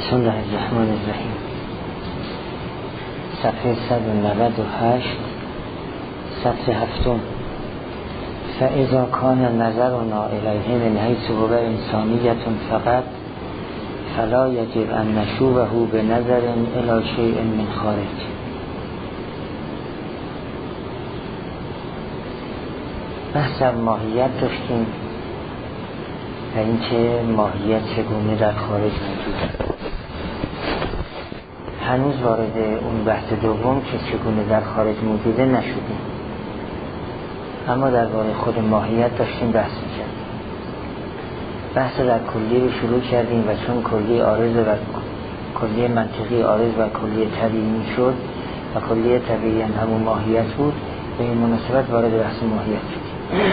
بسم الله الرحمن الرحیم. صفحه 198 سطر هفتم. فاذا کان نظرنا الیه من حیث هو انسانیة فقط فلا یجب ان نشوبه بنظر الی شیء من خارج. بحث از ماهیت داشتیم و اینکه ماهیت چگونه در خارج موجود. هنوز وارد اون بحث دوم که چگونه در خارج موجوده نشدیم، اما درباره خود ماهیت داشتیم بحث می‌کردیم. بحث در کلی رو شروع کردیم و چون کلی عارض و کلی منطقی عارض و کلی طبیعی شد و کلی طبیعی همون ماهیت بود، به این مناسبت وارد بحث ماهیت شدیم.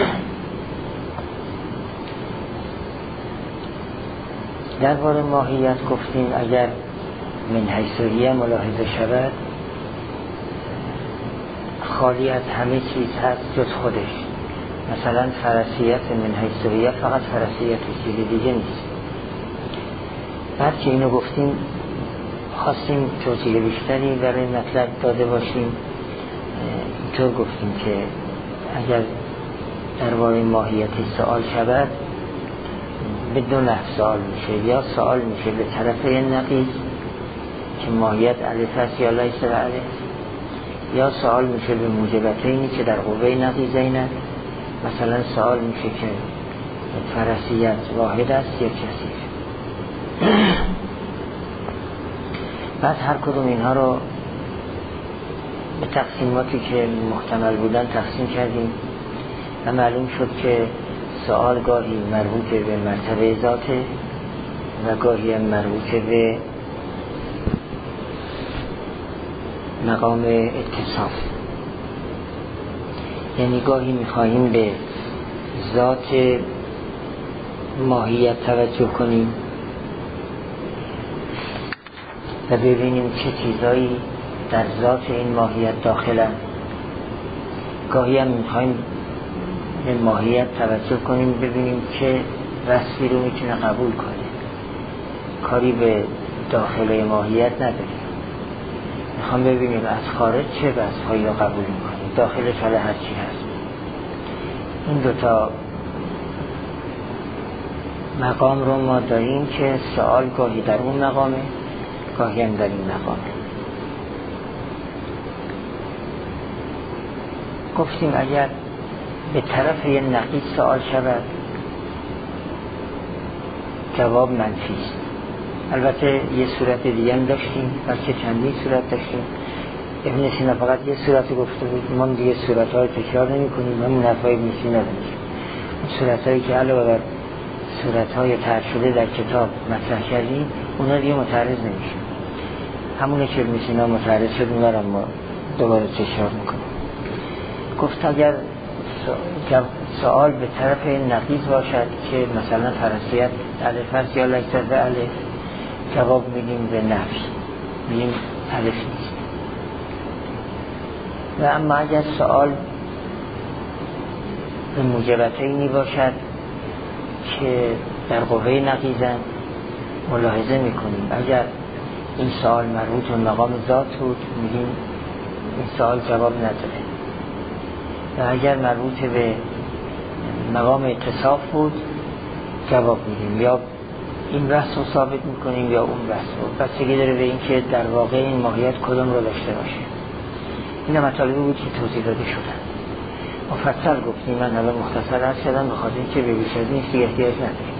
درباره ماهیت گفتیم اگر من حیثیه ملاحظه شود خالی از همه چیز هست جز خودش. مثلا فرسیت من حیثیه فقط فرسیت چیز دیگه نیست. بعد که اینو گفتیم خواستیم توضیح بیشتری برای مطلب داده باشیم. اینطور گفتیم که اگر درباره ماهیتی سوال شود به دو نحو سوال میشه، یا سوال میشه به طرف نقیض که ماهیت الف است یا لیس الف، یا سوال میشه به موجبتینی که در قوه نقیضین است. مثلا سوال میشه که فرسیت واحد است یا کثیر. بعد هر کدوم اینها رو به تقسیماتی که محتمل بودن تقسیم کردیم و معلوم شد که سوال گاهی مربوط به مرتبه ذاته و گاهی مربوط به مقام اتصاف. یعنی گاهی میخواهیم به ذات ماهیت توجه کنیم و ببینیم چه چیزایی در ذات این ماهیت داخلن. گاهی هم میخواهیم به ماهیت توجه کنیم ببینیم چه وصفی رو میتونه قبول کنه. کاری به داخل ماهیت نداریم، میخوام ببینیم از خارج چه وصفهایی رو قبول میکنه، داخلش حالا هر چی هست. این دوتا مقام رو ما داریم که سوال گاهی در اون مقامه گاهی هم در این مقامه. گفتیم اگر به طرف یه نقیض سوال شود جواب منفی است. البته یه صورت دیگه هم داشتیم، بلکه چندین صورت داشتیم. ابن سینا فقط یه صورت گفته بود، ما دیگه صورت‌ها رو تکرار نمی‌کنیم، همون حرفای ابن سینا داریم. اون صورت‌هایی که علاوه بر صورت‌های طرح شده در کتاب مطرح کردیم اونا دیگه متعرض نمی‌شیم. همونه که ابن سینا متعرض شد اونها رو ما دوباره تکرار می‌کنیم. گفت اگر سوال به طرف نقیض باشد که مثلا فرسیت الف است یا لیس الف، جواب میدیم به نفی، میگیم الف نیست. و اما اگر سوال به موجبتینی باشد که در قوه نقیضن ملاحظه میکنیم اگر این سوال مربوط به مقام ذات بود میگیم این سوال جواب نداره، و اگر مربوط به مقام اتصاف بود جواب میدیم، یا این بحث رو ثابت میکنیم یا اون بحث رو. بستگی داره به این که در واقع این ماهیت کدوم رو داشته باشه. این مطالبی بود که توضیح داده شدن. مفصل گفتیم، من حالا مختصر عرض کردم به خاطر اینکه به بیش از این چیزی احتیاج نداریم.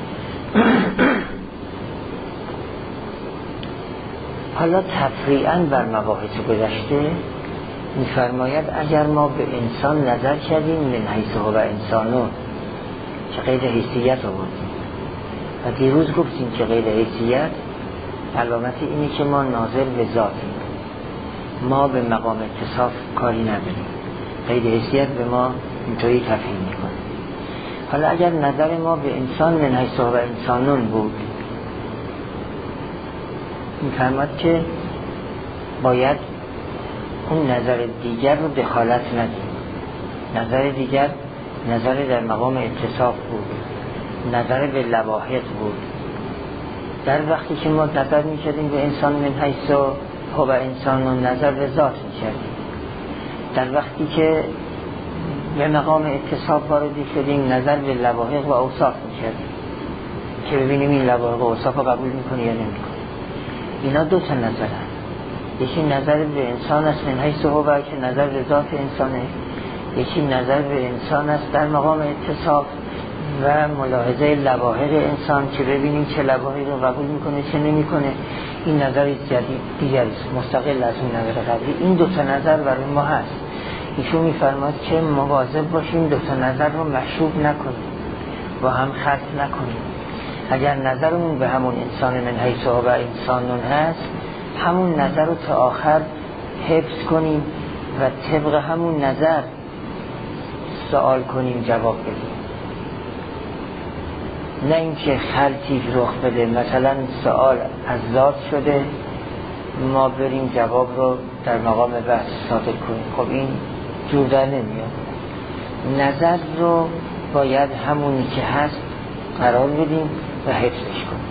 حالا تفریعاً بر مباحث گذشته می‌فرماید اگر ما به انسان نظر کردیم من حیث هو انسانون که قید حیثیت آوردیم و دیروز گفتیم که قید حیثیت علامت اینه که ما ناظر به ذاتیم، ما به مقام اتصاف کاری نداریم. قید حیثیت به ما اینطوری تفهیم میکنه. حالا اگر نظر ما به انسان من حیث هو انسانون بود می‌فرماید که باید اون نظر دیگر رو دخالت ندیم. نظر دیگر نظر در مقام اتصاف بود، نظر به لواحق بود، در وقتی که ما نظر می‌کردیم به انسان من حیث هو انسان و نظر به ذات می‌کردیم، در وقتی که به مقام اتصاف وارد شدیم نظر به لواحق و اوصاف می‌کردیم که ببینیم این لواحق و اوصاف رو قبول می‌کنه یا نمی‌کنه. اینا دو تا نظرن، یکی نظر به انسان است من حیث هو که نظر به ذات انسانه، یکی نظر به انسان است در مقام اتصاف و ملاحظه لواحق انسان که ببینیم چه لواحقی رو قبول میکنه چه نمیکنه. این نظر جدید دیگر است، مستقل از اون نظر قبلی. این دو تا نظر برای ما هست. ایشون میفرماد که مواظب باشیم دو تا نظر رو مشروب نکنیم، با هم خلط نکنیم. اگر نظرمون به همون انسان من حیث هو انسانون هست، همون نظر رو تا آخر حفظ کنیم و طبق همون نظر سوال کنیم، جواب بدیم. نه اینکه خلطی رخ بده، مثلا سوال از ذات شده ما بریم جواب رو در مقام بحث صادر کنیم. خب این جور در نمیاد. نظر رو باید همونی که هست قرار بدیم و حفظش کنیم.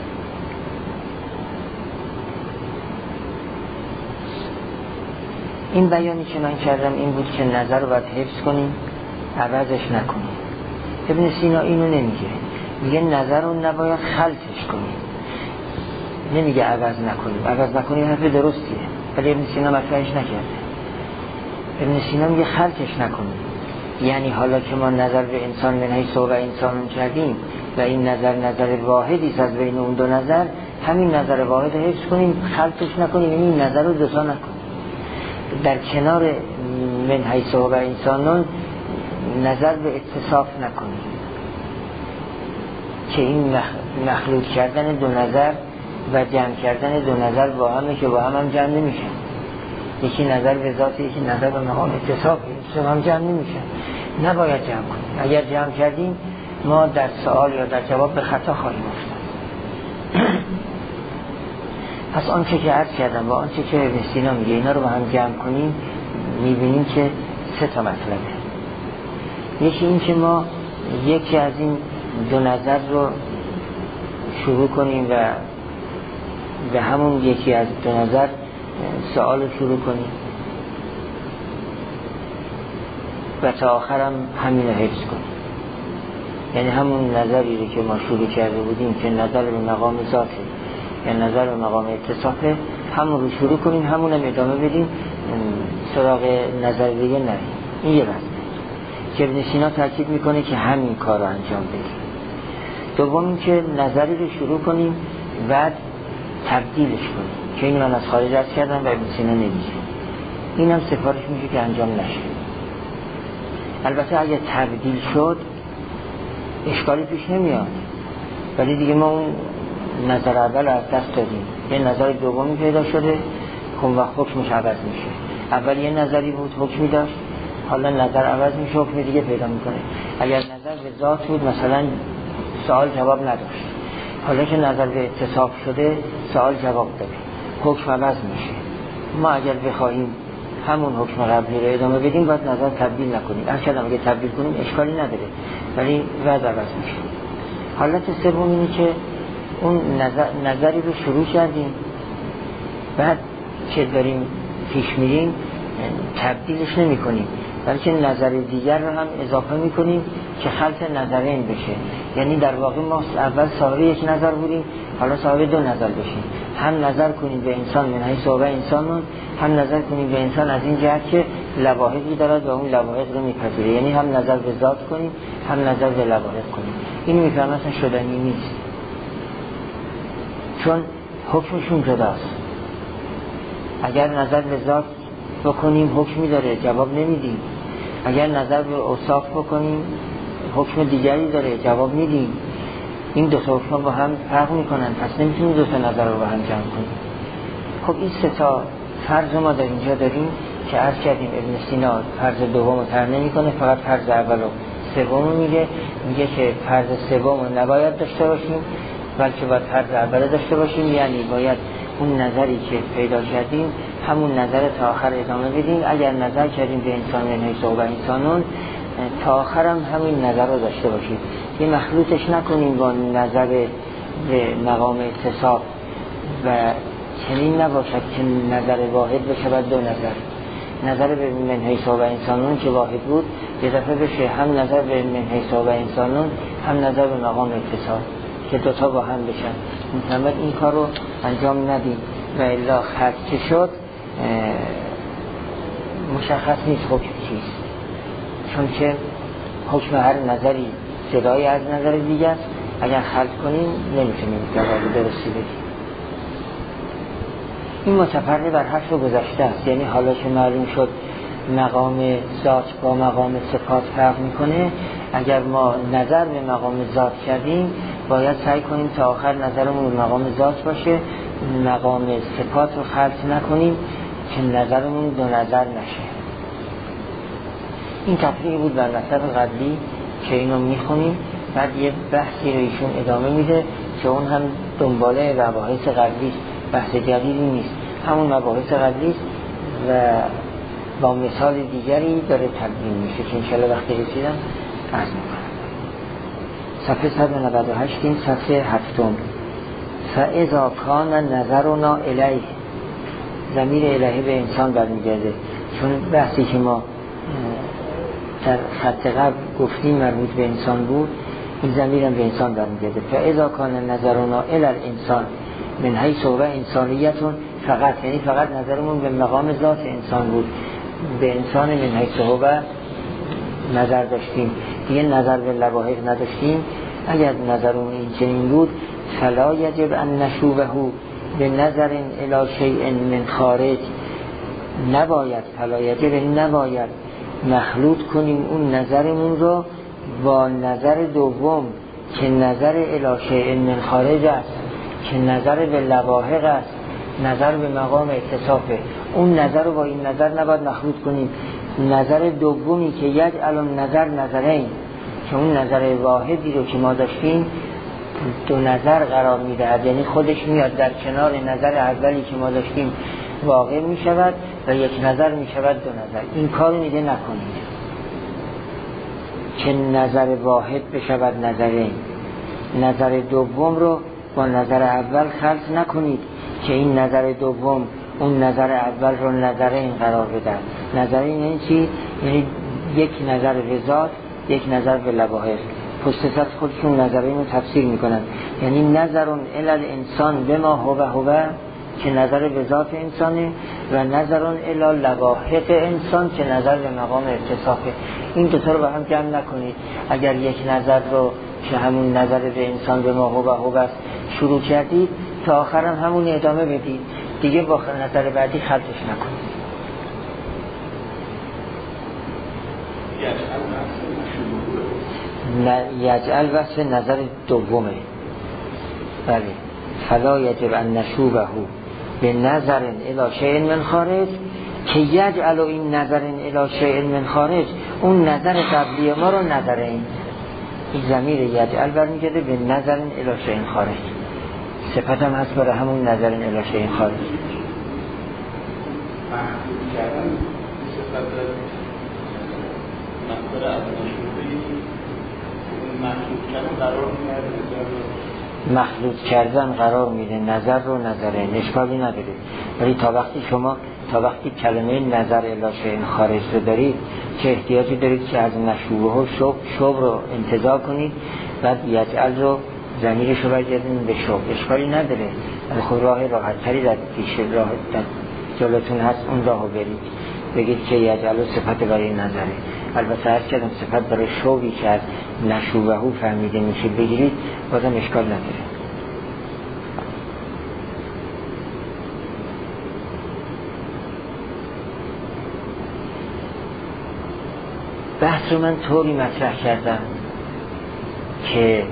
این بیانی که من کردم این بود که نظر رو باید حفظ کنیم، عوضش نکنیم. ابن سینا اینو نمیگه، میگه نظر رو نباید خلطش کنیم، نمیگه عوض نکنیم. عوض نکنیم حرف درستیه، ولی ابن سینا مطرحش نکرده. ابن سینا میگه خلطش نکنیم، یعنی حالا که ما نظر به انسان من حیث هو انسانون کردیم و این نظر واحدی از بین اون دو نظر، همین نظر واحد رو حفظ کنیم، خلطش نکنیم، یعنی این نظر رو دوتا نکنیم. در کنار من حیث هو انسانون نظر به اتصاف نکنیم که این مخلوط کردن دو نظر و جمع کردن دو نظر با همه که با هم جمع نمیشن. یکی نظر به ذات، یکی نظر به مقام اتصاف، هم جمع نمیشن. نباید جمع کنیم. اگر جمع کردیم ما در سوال یا در جواب به خطا خواهیم افتاد. پس آنچه که عرض کردم و آنچه که ابن سینا میگه اینا رو با هم جمع کنیم، میبینیم که سه تا مطلبه. یکی این که ما یکی از این دو نظر رو شروع کنیم و به همون یکی از دو نظر سوال رو شروع کنیم و تا آخرم همین رو حفظ کنیم. یعنی همون نظری رو که ما شروع کرده بودیم که نظر به مقام ذاته یا نظر به مقام اتصافه، همون رو شروع کنیم، همون هم ادامه بدیم، سراغ نظر دیگه نریم. این یه بحث که ابن سینا تاکید میکنه که همین کار رو انجام بدیم. دوم این که نظری رو شروع کنیم بعد تبدیلش کنیم، که این من از خارج عرض کردم و ابن سینا نمیگه. این هم سفارش میشه که انجام نشه. البته اگه تبدیل شد اشکالی پیش نمیاد، ولی دیگه ما اون نظر اول از دست دادیم، یه نظر دومی پیدا شده، اون وقت حکمش عوض میشه. اول یه نظری بود حکمی داشت، حالا نظر عوض میشه، حکم دیگه پیدا میکنه. اگر نظر به ذات بود مثلا سوال جواب نداشت، حالا که نظر به اتصاف شده سوال جواب داره، حکم عوض میشه. ما اگر بخواهیم همون حکم قبلی رو ادامه بدیم باید نظر تبدیل نکنیم. اصلا اگه تبدیل کنیم اشکالی نداره، ولی وضع عوض میشه. حالت سوم اینه که اون نظری رو شروع کردیم، بعد که داریم پیش میریم تبدیلش نمی کنیم، بلکه نظر دیگر رو هم اضافه می کنیم که خلط نظرین بشه. یعنی در واقع ما اول صاحب یک نظر بودیم، حالا صاحب دو نظر بشیم. هم نظر کنیم به انسان من حیث هو انسانون، هم نظر کنیم به انسان از این جهت که لواحقی دارد و اون لواحق رو میپذیره. یعنی هم نظر به ذات کنیم هم نظر به لواحق کنیم. این میفهمم اصلا شدنی نیست، چون حکمشون جداست. اگر نظر به ذات بکنیم حکمی داره، جواب نمیدیم. اگر نظر به اوصاف بکنیم حکم دیگری داره، جواب میدیم. این دو تا حکم با هم فرق میکنن، پس نمیتونیم دو تا نظر رو با هم جمع کنیم. خب این سه تا فرض ما در اینجا داریم که عرض کردیم ابن سینا فرض دوم رو طرح نمیکنه، فقط فرض اول و سوم رو میگه که فرض سوم رو نباید داشته باشیم بلکه باید فرض اول داشته باشیم. یعنی باید اون نظری که پیدا کردیم همون نظر تا آخر ادامه بدیم. اگر نظر کردیم به انسان من حیث هو انسانون، تا آخرم همین نظر رو داشته باشیم، یه مخلوطش نکنیم با نظر به مقام اتصاف و چنین نباشد که نظر واحد بشود دو نظر به من حیث و انسانون که واحد بود یه دفعه بشه هم نظر به من حیث و انسانون هم نظر به مقام اتصاف که دوتا با هم بشن. محمد این کار رو انجام ندیم و الا خط که شد مشخص نیست حکم چیست، چون که حکم هر نظری جدای از نظر دیگه است. اگر خلط کنیم نمیتونیم جواب درستی بدیم. این متفرع بر حرف گذشته است، یعنی حالا که معلوم شد مقام ذات با مقام صفات فرق میکنه، اگر ما نظر به مقام ذات کردیم باید سعی کنیم تا آخر نظرمون به مقام ذات باشه، مقام صفات رو خلط نکنیم که نظرمون دو نظر نشه. این تفریق بود بر مطلب قبلی که اینو میخونیم. بعد یه بحثی رو ایشون ادامه میده که اون هم دنباله مباحث قبلی، بحث جدیدی نیست، همون مباحث قبلی است و با مثال دیگری داره تبیین میشه که انشاءالله وقتی رسیدم عرض میکنم. صفحه 198 این صفحه 7. فاذا کان نظرنا الیه، ضمیر الهی به انسان برمیگرده، چون بحثی که ما در خط قبل گفتیم مربوط به انسان بود، این ضمیر هم به انسان برمیگرده. فاذا کان نظرنا الی الانسان من حیث و انسانیتون، فقط یعنی فقط نظرمون به مقام ذات انسان بود، به انسان من حیث و نظر داشتیم، دیگه نظر به لواحق نداشتیم. اگر نظرمون این چنین بود فلا یجب ان نشوبه به نظر الی شیء من خارج، نباید فلا یجب نباید مخلوط کنیم اون نظرمون رو با نظر دوم که نظر الی شیء من خارج است، که نظر به لواحق است، نظر به مقام اتصافه. اون نظر رو با این نظر نباید مخلوط کنیم. نظر دومی که یجعل النظر نظرین، که اون نظر واحدی رو که ما داشتیم دو نظر قرار میدهد، یعنی خودش میاد در کنار نظر اولی که ما داشتیم واقع میشود و یک نظر میشود دو نظر. این کار میگه نکنید که نظر واحد بشود نظرین، نظر دوم رو با نظر اول خلط نکنید که این نظر دوم اون نظر اول رو نظرین قرار بدن. نظرین یعنی چی؟ یعنی یک نظر به ذات، یک نظر به لواحق. پشت سر خودشون نظرین رو تفسیر میکنن، یعنی نظرون الی الانسان بما هو که نظر به ذات انسانه و نظرون الی لواحق انسان که نظر به مقام اتصافه. این دوتا رو با هم جمع نکنید. اگر یک نظر رو که همون نظر به انسان به ما هو است شروع کردید تا آخرم همون ادامه بدید، دیگه با نظر بعدی خلطش نکنید. یجعل وصف نظر دومه. بله، فلا یجب ان نشوبه به نظر الی شیء من خارج که یجعل این نظر الی شیء من خارج اون نظر قبلی ما رو نظرین. این ضمیر یجعل برمیگرده به نظر الی شیء خارج، صفت هم هست برای همون نظر الی شیء خارج. مخلوط کردن قرار میده نظر رو نظره، اشکالی نداره. ولی تا وقتی کلمه نظر الی شیء خارج رو دارید چه احتیاجی دارید که از نشوبه و شوب رو انتزاع کنید، بعد یجعل رو ضمیرش رو برگردید به شوب، اشکالی نداره. ولی خب راه راحت تری در پیش راه جلوتون هست، اون راهو برید، بگید که یجعل صفت برای نظره. البته هر کدوم صفت برای شوبی که از نشوبه فهمیده میشه بگیرید بازم اشکال نداره. بحث رو من طوری مطرح کردم که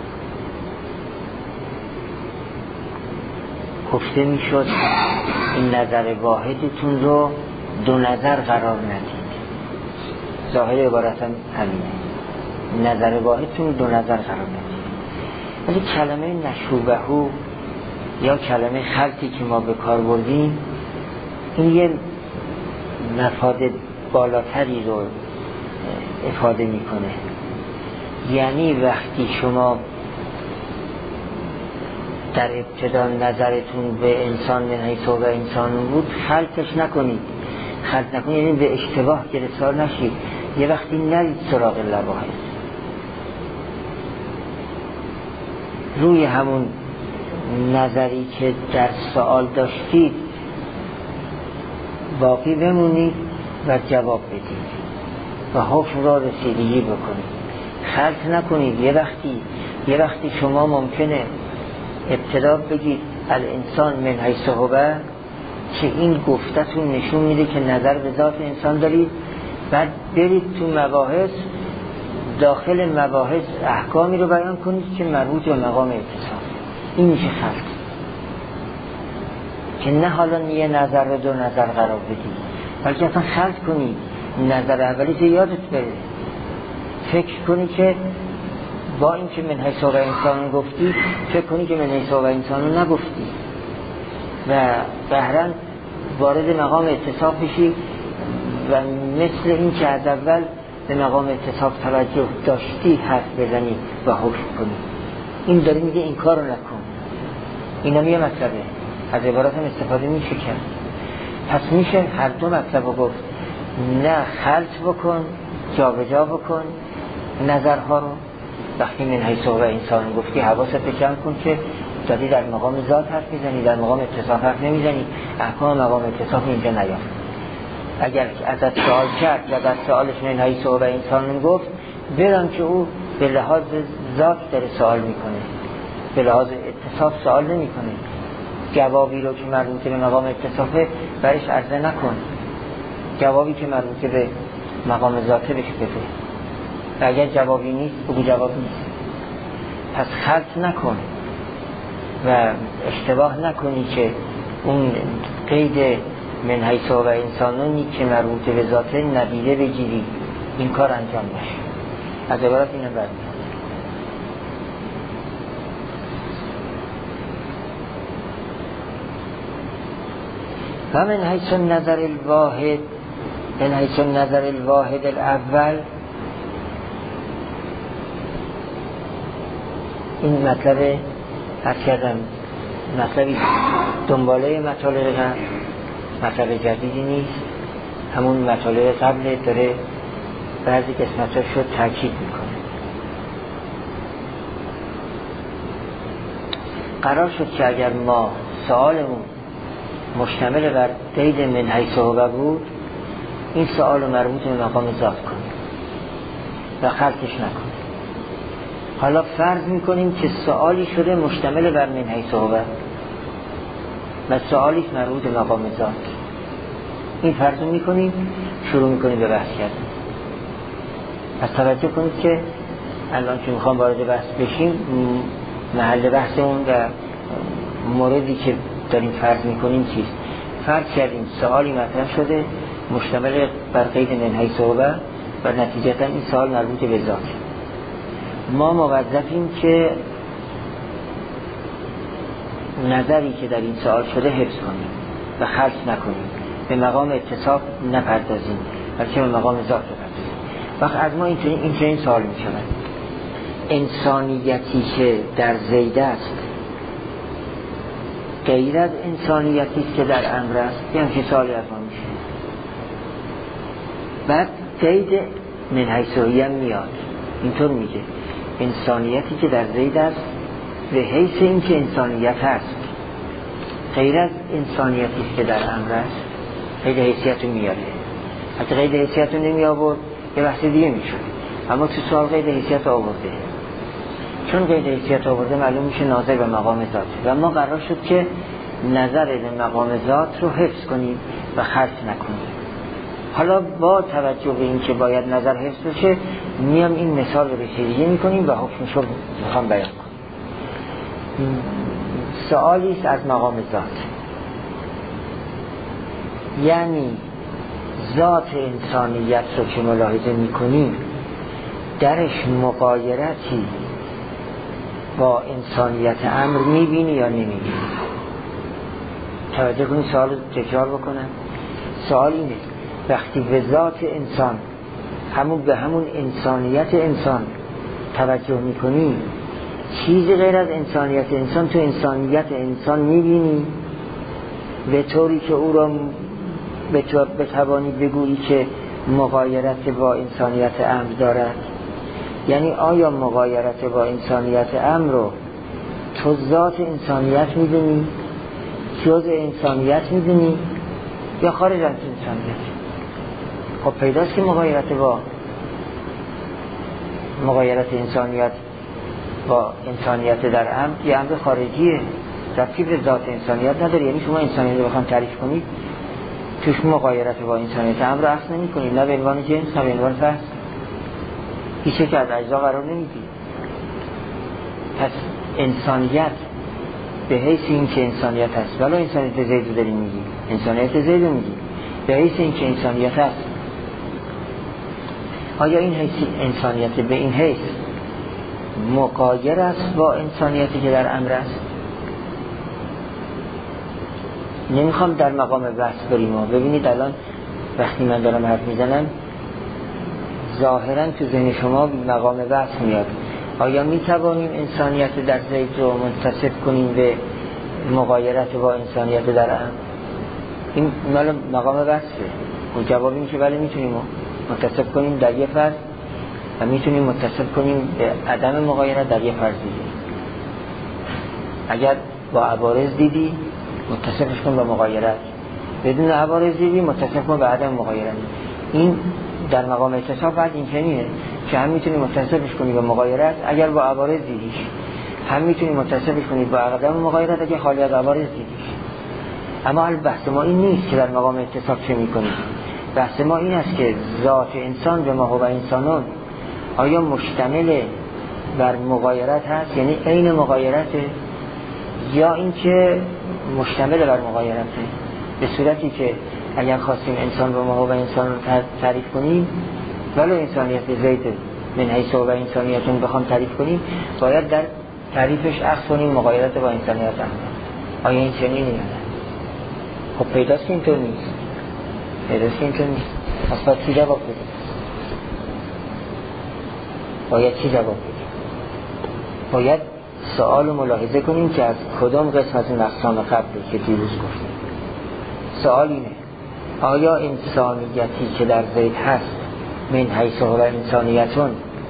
گفته میشد این نظر واحدتون رو دو نظر قرار ندید. ظاهر عبارتم همینه، نظر واحدتون دو نظر قرار ندید. ولی کلمه نشوبه یا کلمه خلطی که ما به کار بردیم این یه مفاد بالاتری رو افاده میکنه. یعنی وقتی شما در ابتدا نظرتون به انسان من حیث هو انسان بود، خلطش نکنید. خلط نکنید یعنی به اشتباه گرفتار نشید، یه وقتی نرید سراغ لباحث، روی همون نظری که در سوال داشتید باقی بمونید و جواب بدید و حکم را رسیدگی بکنید. خلط نکنید. یه وقتی شما ممکنه ابتدا بگید الانسان من حیث هو، که این گفتتون نشون میده که نظر به ذات انسان دارید، بعد برید تو مباحث، داخل مباحث احکامی رو بیان کنید که مربوط به مقام اتصال. این میشه خلط. که نه حالا یه نظر رو دو نظر قرار بدید، بلکه اصلا خلط کنید. نظر اولی که یادت بره، فکر کنی که با این که من حیث هو انسان گفتی، فکر کنی که من حیث هو انسان نگفتی و بهرن وارد مقام اتصاف بشی و مثل این که از اول به مقام اتصاف توجه داشتی حرف بزنی و حکم کنی. این داری میگه این کار رو نکن. این هم یه مطلبه، از عبارات هم استفاده میشه کرد. پس میشه هر دو مطلب رو گفت. نه خلط بکن، جا به جا بکن نظرها رو. وقتی من حیث هو انسان گفتی حواست جمع کن که داری در مقام ذات حرف میزنی، در مقام اتصاف حرف نمیزنی. احکام مقام اتصاف اینجا نیافت. اگر ازت سوال کرد و در سوالش من حیث هو انسان گفت، بدان که او به لحاظ ذات داره سوال میکنه، به لحاظ اتصاف سوال نمیکنه. جوابی رو که مربوط به مقام اتصافه برش عرضه نکن، جوابی که مربوط به مقام ذاته بهش بده. و اگر جوابی نیست بگو جواب نیست. پس خلط نکن و اشتباه نکنی که اون قید من حیث هو انسانونی که مربوط به ذاته ندیده بگیری، این کار انجام نشه. از عبارت اینم برمیاد. و من حیث النظر الواحد، من حیث النظر الواحد الاول، این مطلب هر کردم مطلبی دنباله مطالب قبل، مطلب جدیدی نیست، همون مطالب قبل داره بعضی قسمتاش رو تاکید میکنه. قرار شد که اگر ما سوالمون مشتمل بر قید من حیث هو بود، این سوال رو مربوط به مقام ذات کنیم و خلطش نکنیم. حالا فرض میکنیم که سوالی شده مشتمل بر من حیث هو و سوالی مربوط به مقام ذات. این فرض میکنیم، شروع میکنیم به بحث کردن. پس توجه کنید که الان که میخوام وارد بحث بشیم، محل بحثمون و موردی که داریم فرض میکنیم چیست؟ فرض کردیم سوالی مطرح شده مشتمل بر قید من حیث هو و نتیجتا این سوال مربوط به ذات. ما موظفیم که نظری که در این سوال شده حفظ کنیم و خلط نکنیم، به مقام اتصاف نپردازیم، بلکه به مقام ذات بپردازیم. وقت از ما این سوال میشود: انسانیتی که در زید است غیر از انسانیتی است که در امر است؟ یعنی چه سوالی از ما میشه؟ بعد قید من حیث هو میاد، اینطور میگه انسانیتی که در زید است به حیث این که انسانیت هست، غیر از انسانیتی است که در امر است. قید حیثیت رو میاره. حتی قید حیثیت رو نمی آورد یه بحث دیگه میشود، اما تو سوال قید حیثیت آورده. چون قید حیثیت آورده معلوم میشه ناظر به مقام ذات و ما قرار شد که نظر به مقام ذات رو حفظ کنیم و خلط نکنیم. حالا با توجه به این که باید نظر حفظ بشه، میام این مثال رو رسیدگی میکنیم و حکمش رو میخوام بیان کنیم. سوالی است از مقام ذات، یعنی ذات انسانیت رو که ملاحظه میکنیم درش مغایرتی با انسانیت امر میبینی یا نمیبینی؟ توجه کنید، سوال رو تکرار بکنم. سوال اینه: وقتی به ذات انسان، به همون انسانیت انسان توجه میکنی، چیزی غیر از انسانیت انسان تو انسانیت انسان میبینی به طوری که او را بتوانی بگویی که مغایرت با انسانیت امر دارد؟ یعنی آیا مغایرت با انسانیت امر رو تو ذات انسانیت میدونی، جزء انسانیت میدونی یا خارج از انسانیت؟ خب پیداست که مغایرت انسانیت با انسانیت در امر یه امر خارجیه، ربطی به ذات انسانیت نداره. یعنی شما انسانیت رو بخوام تعریف کنید توش مغایرت با انسانیت امر رو اصلا نمی کنید، نه به عنوان جنس نه به عنوان فرد، هیچ یک از اجزا قرار نمیدید. پس انسانیت به حیث این که انسانیت هست، ولی انسانیت زید رو داریم میگی، انسانیت زید رو میگی به حیث این که انسانیت هست، آیا این حیث انسانیت به این حیث مغایر است با انسانیتی که در امر است؟ نمیخوام در مقام بحث بریم. ببینید الان وقتی من دارم حرف میزنم ظاهرا تو ذهن شما مقام بحث میاد. آیا میتوانیم انسانیت در زید رو منتسب کنیم به مغایرت با انسانیت در امر؟ این مال مقام بحثه. اون جواب این که بله میتونیم منتسب کنیم در یه فرد و میتونیم منتسب کنیم به عدم مغایرت در یه فرد دیگه. اگر با عوارض دیدی متصفش کن با مغایرت، بدون عوارض دیدی متصف کن با عدم مغایرت. این در مقام اتصاف بعد این چنینه که هم میتونی متصفش کنی با مغایرت اگر با عوارض دیدیش، هم میتونی متصفش کنی با عدم مغایرت اگر خالی از عوارض دیدیش. اما بحث ما این نیست که در مقام اتصاف چه میکنیم. بحث ما این است که ذات انسان به ما هو انسانون آیا مشتمل بر مغایرت هست، یعنی عین مغایرته، یا اینکه مشتمل بر مغایرته به صورتی که اگر خواستیم انسان به ما هو انسان رو تعریف کنیم ولو انسانیت زید من حیث و انسانیتون بخوام تعریف کنیم باید در تعریفش اخذ کنیم مغایرت با انسانیت هم. آیا این چنینی نه؟ خب پیداست که اینطور نیست. پس باید چی جواب بدیم؟ باید سوال رو ملاحظه کنیم که از کدام قسم از این اقسام قبلی که دیروز گفتیم. سوال اینه آیا انسانیتی که در زید هست من حیث و انسانیتون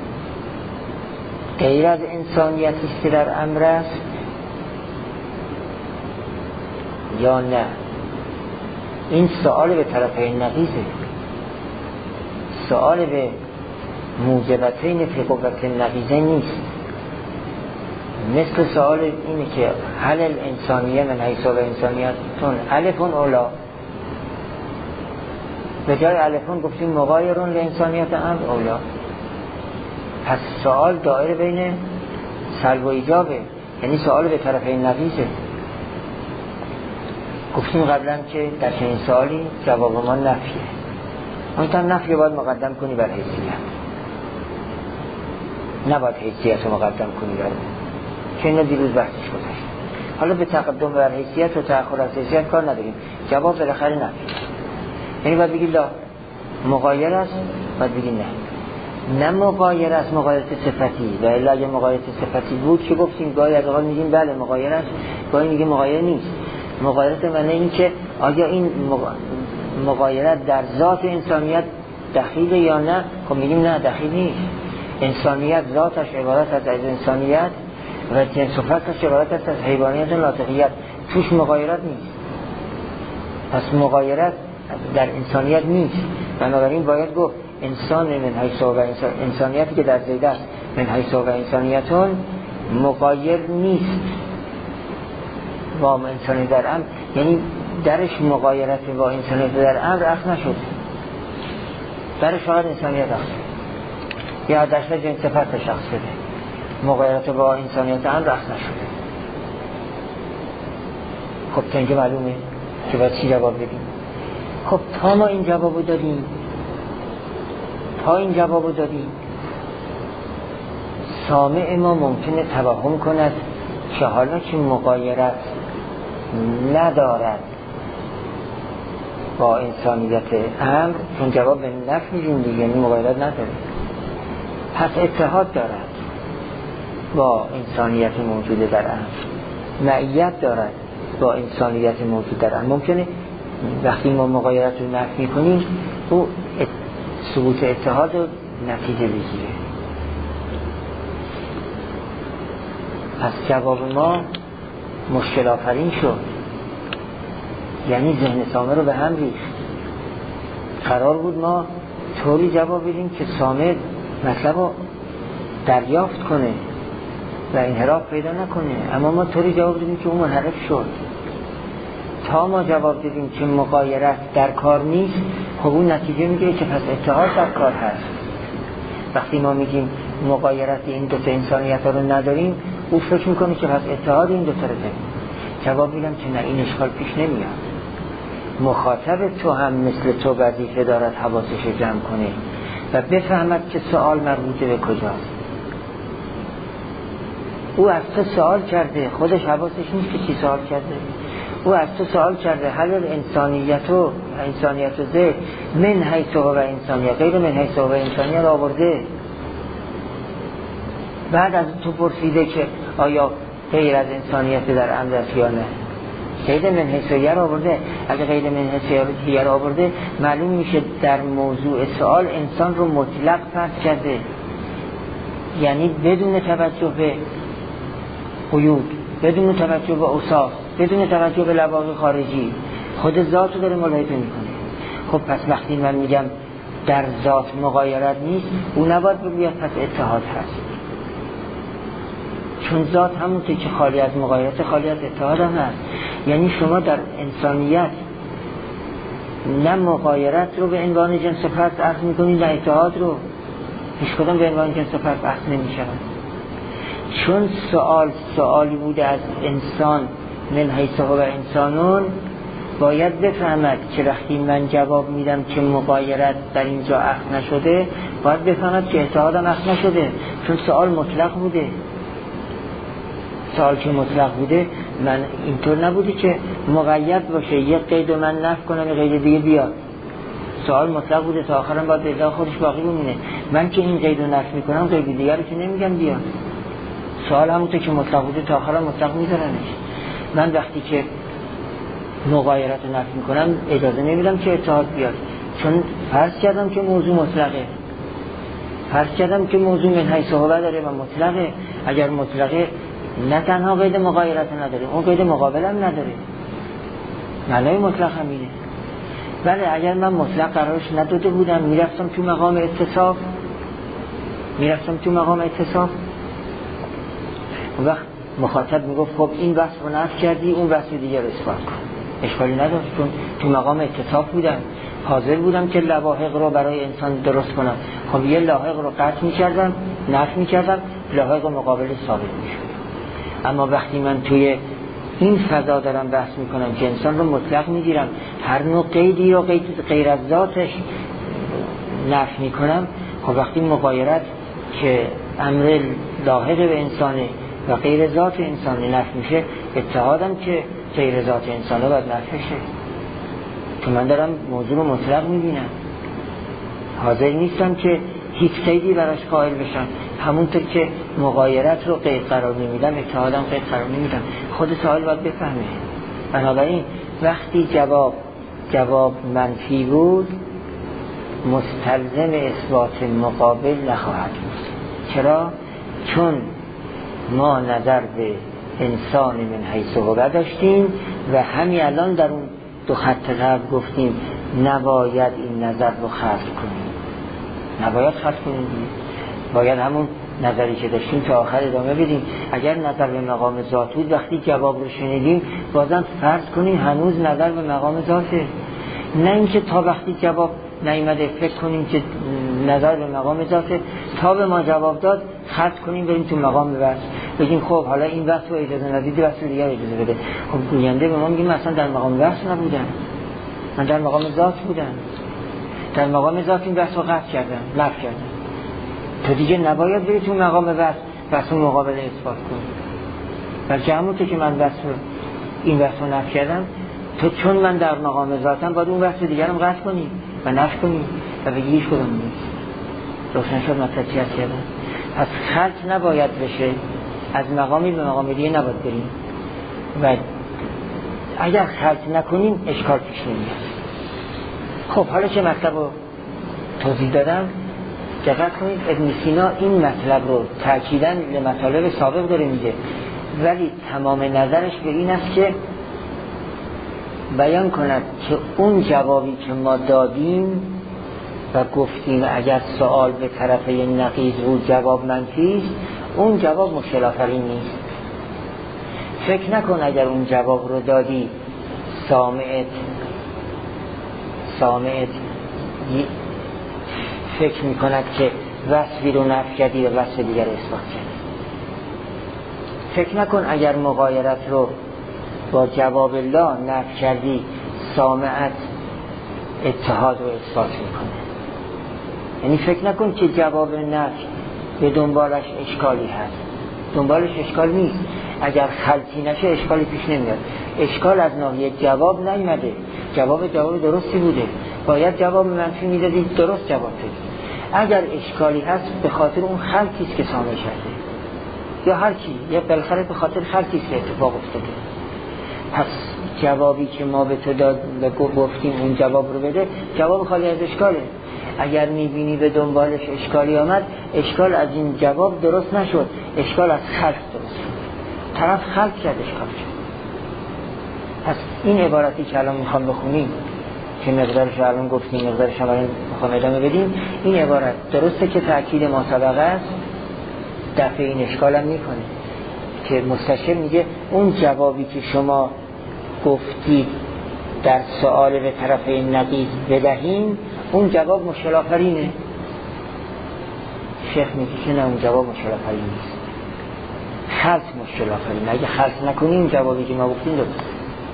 غیر از انسانیتی که در امر است یا نه؟ این سوال به طرفین نقیضه، سوال به موجبتین فی قوت نقیضه نیست. مثل سوال اینه که هل الانسانیه من حیث و انسانیتون الفون اولا، به جای الفون گفتیم مغایرون لانسانیت امر اولا. پس سوال دائره بین سلب و ایجابه، یعنی سوال به طرفین نقیضه. گفتیم قبلا که در چنین سوالی جواب ما نفیه. منتها نفی باید مقدم کنی بر حیثیت، نباید حیثیت رو مقدم کنی بر که اینو دیروز بحثش گذاشت. حالا به تقدم بر حیثیت و تأخر از حیثیت کار نداریم، جواب بالاخره نفی. یعنی باید بگی لا مغایر است، باید بگی نه مغایر است مغایرت صفتی، و الا اگه مغایرت صفتی بود که گفتیم گاهی از اوقات میگیم بله مغایر است، گاهی میگیم مغایر نیست. مغایرت معنی این که آیا این مغایرت در ذات انسانیت دخیله یا نه؟ خب میگیم نه دخیل نیست. انسانیت ذاتش عبارت است از انسانیت و جنس و فصلش عبارت است از حیوانیت و ناطقیت، توش مغایرت نیست. پس مغایرت در انسانیت نیست، بنابراین باید گفت انسان من حیث و انسانیتی که در زید است من حیث و انسانیتون مغایر نیست با انسانی در امر، یعنی درش مغایرت با انسانیت در امر اخذ نشد، درش فقط انسانیت اخذ یا درش جنس صفتش اخذ شده، مغایرت با انسانیت امر اخذ نشده. خب تا اینجا معلومه که باید چی جواب بدیم. خب تا ما این جوابو دادیم سامع ما ممکنه توهم کند که حالا که مغایرت ندارد با انسانیت امر، چون جواب به نفی میدیم دیگه، یعنی مغایرت نداره، پس اتحاد دارد. با انسانیت موجود در امر، معیت دارد با انسانیت موجود در امر. ممکنه وقتی ما مغایرت رو نفی میکنیم او ثبوت اتحاد رو نتیجه بگیره. پس جواب ما مشکل آفرین شد، یعنی ذهن سامر رو به هم ریخت. قرار بود ما طوری جواب بدیم که سامر مطلب رو دریافت کنه و انحراف پیدا نکنه، اما ما طوری جواب دادیم که اون منحرف شد. تا ما جواب دادیم که مغایرت در کار نیست، خب اون نتیجه میگیره که پس اتحاد در کار هست. وقتی ما میگیم مغایرت این دو تا انسانیت ها رو نداریم، او فکر میکنه که پس اتحاد این دو تا رو داریم. جواب میدم که نه، این اشکال پیش نمیاد. مخاطب تو هم مثل تو وظیفه دارد حواسش جمع کنه و بفهمد که سوال مربوطه به کجاست. او از تو سوال کرده، خودش حواسش نیست که چی سوال کرده. او از تو سوال کرده هل انسانیت و ذهن من حیث و انسانیت غیر من حیث و انسانیت آورده. بعد از تو پرسیده که آیا غیر از انسانیت در امر است یا نه. غیر من حیث آورده. اگه غیر من حیث آورده معلوم میشه در موضوع سوال انسان رو مطلق فرض کرده، یعنی بدون توجه به قیود، بدون توجه به اوصاف، بدون توجه به لواحق خارجی، خود ذات رو داره ملاحظه میکنه. خب پس وقتی من میگم در ذات مغایرت نیست، اون نباید بگوید پس اتحاد هست، چون ذات همونطور که خالی از مغایرت خالی از اتحاد هم هست. یعنی شما در انسانیت نه مغایرت رو به عنوان جنس فرد عرض میکنید، نه اتحاد رو. هیچ کدام به عنوان جنس فرد عرض نمیشود، چون سوالی بوده از انسان من حیث و انسانون. باید بفهمد که وقتی من جواب میدم که مغایرت در اینجا اخذ نشده، باید بفهمد که اتحادم اخذ نشده، چون سوال مطلق بوده. سوال که مطلق بوده من اینطور نبوده که مقید باشه، یک قید من نفی کنم یک قید دیگه بیاد. سوال مطلق بوده تا آخرم باید به خودش باقی بمونه. من که این قید رو نفی میکنم قید دیگر رو که نمیگم بیاد. سوال همونطور که مطلق بوده تا آخرم مطلق میذارنش. من وقتی که مغایرت رو نفی میکنم اجازه نمیدم که اتحاد بیاد، چون فرض کردم که موضوع مطلقه، فرض کردم که موضوع من حیث و داره و مطلقه. اگر مطلقه نه تنها قید مغایرت نداره، اون قید مقابل هم نداره، معنای مطلق همینه. بله اگر من مطلق قرارش نداده بودم میرفتم تو مقام اتصاف، وقت مخاطب میگفت خب این وصف رو نفی کردی، اون وصف دیگه رو اثبات کن. اشکالی نداشت، چون تو مقام اتصاف بودم، حاضر بودم که لواحق رو برای انسان درست کنم. خب یه لاحق رو قطع میکردم، نفی میکردم، لاحق مقابل ثابت میشد. اما وقتی من توی این فضا دارم بحث میکنم که انسان رو مطلق میگیرم، هر نوع قیدی رو غیر از ذاتش نفی میکنم، خب وقتی مغایرت که امر لاحق به انسانه و غیر ذات انسانی نفی میشه، اتحادم که غیر ذات انسانه باید نفی شه، چون من دارم موضوع رو مطلق میبینم، حاضر نیستم که هیچ قیدی براش قائل بشم. همونطور که مغایرت رو قید قرار نمیدم، اتحادم قید قرار نمیدم. خود سوال باید بفهمه. بنابراین وقتی جواب منفی بود، مستلزم اثبات مقابل نخواهد بود. چرا؟ چون ما نظر به انسان من حیث و داشتیم و همین الان در اون دو خط قبل گفتیم نباید این نظر رو خلق کنیم، نباید خلق کنیم، باید همون نظری که داشتیم تا آخر ادامه بدیم. اگر نظر به مقام ذات بود، وقتی جواب رو شنیدیم بازم فرض کنیم هنوز نظر به مقام ذاته، نه اینکه تا وقتی جواب نیامده فکر کنیم که نظر به مقام ذاته، تا به ما جواب داد خلق کنیم بریم تو مقام وصف، بگیم خب حالا این وصف رو اجازه ندید، وصف دیگر اجازه بده. خب گوینده به ما میگه مثلا در مقام وصف نبودم، من در مقام ذات بودم، در مقام ذات این وصف رو قطع کردم، نفی کردم. تو دیگه نباید بری تو مقام وصف مقابله اثبات کنی، بلکه همونطور که من این وصف رو نفی کردم، تو چون من در مقام ذاتم باید اون وصف دیگرم قطع کنی و نفی کنی و بگی هیچ کدوم نیست. روشن شد مطلب چی هست کردن؟ پس خلط نباید بشه از مقامی به مقام دیگه نباید بریم و اگر خلط نکنیم اشکال پیش نمیاد. خب حالا چه مطلب رو توضیح دادم، دقت کنید ابن سینا این مطلب رو تأکیداً به مطالب سابق داره میگه، ولی تمام نظرش به این است که بیان کند که اون جوابی که ما دادیم و گفتیم اگر سوال به طرف نقیض بود جواب منفی است، اون جواب مشکل آفرین نیست. فکر نکن اگر اون جواب رو دادی سامعت فکر میکند که وصفی رو نفی کردی و وصف دیگر رو اثبات کردی. فکر نکن اگر مغایرت رو با جواب لا نفی کردی سامعت اتحاد رو اثبات میکنه. یعنی فکر نکن که جواب نفی به دنبالش اشکالی هست، دنبالش اشکال نیست. اگر خلطی نشه اشکالی پیش نمیاد. اشکال از ناحیه جواب نیامده، جواب درستی بوده، باید جواب منفی میدادید، درست جواب دادید. اگر اشکالی هست به خاطر اون خلطی است که سامع شده یا هر کی، یا بالاخره به خاطر خلطی است که اتفاق افتاده. پس جوابی که ما به تو داد گفتیم اون جواب رو بده، جواب خالی از اشکاله. اگر میبینی به دنبالش اشکالی آمد، اشکال از این جواب درست نشد، اشکال از خلط درست شد، طرف خلط کرد اشکال شد. پس این عبارتی که الان میخوام بخونیم که مقدارش رو الان گفتیم، مقدارش هم الان میخوام ادامه بدیم، این عبارت درسته که تأکید ما سبقه است، دفع این اشکال هم میکنه که مستشار میگه اون جوابی که شما گفتید در سوال به طرف نقیض بدهیم، اون جواب مشکل آفرینه. شیخ میگه که نه، اون جواب مشکل آفرین نیست، خلط مشکل آفرینه. اگه خلط نکنیم جوابی که ما گفتیم درست.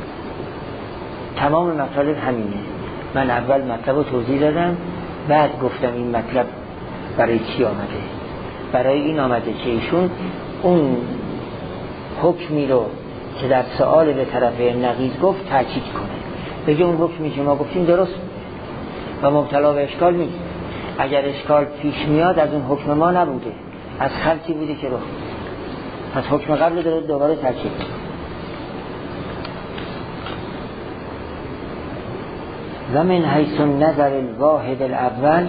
تمام مطالب همینه. من اول مطلب رو توضیح دادم، بعد گفتم این مطلب برای چی آمده. برای این آمده که ایشون اون حکمی رو که در سوال به طرف نقیض گفت تاکید کنه، بگه اون حکمی که ما گفتیم درست و مبتلا به اشکال نیست. اگر اشکال پیش میاد از اون حکم ما نبوده، از خلطی بوده که رخ. پس حکم قبل داره دوباره تاکید. و من حیث النظر الواحد الاول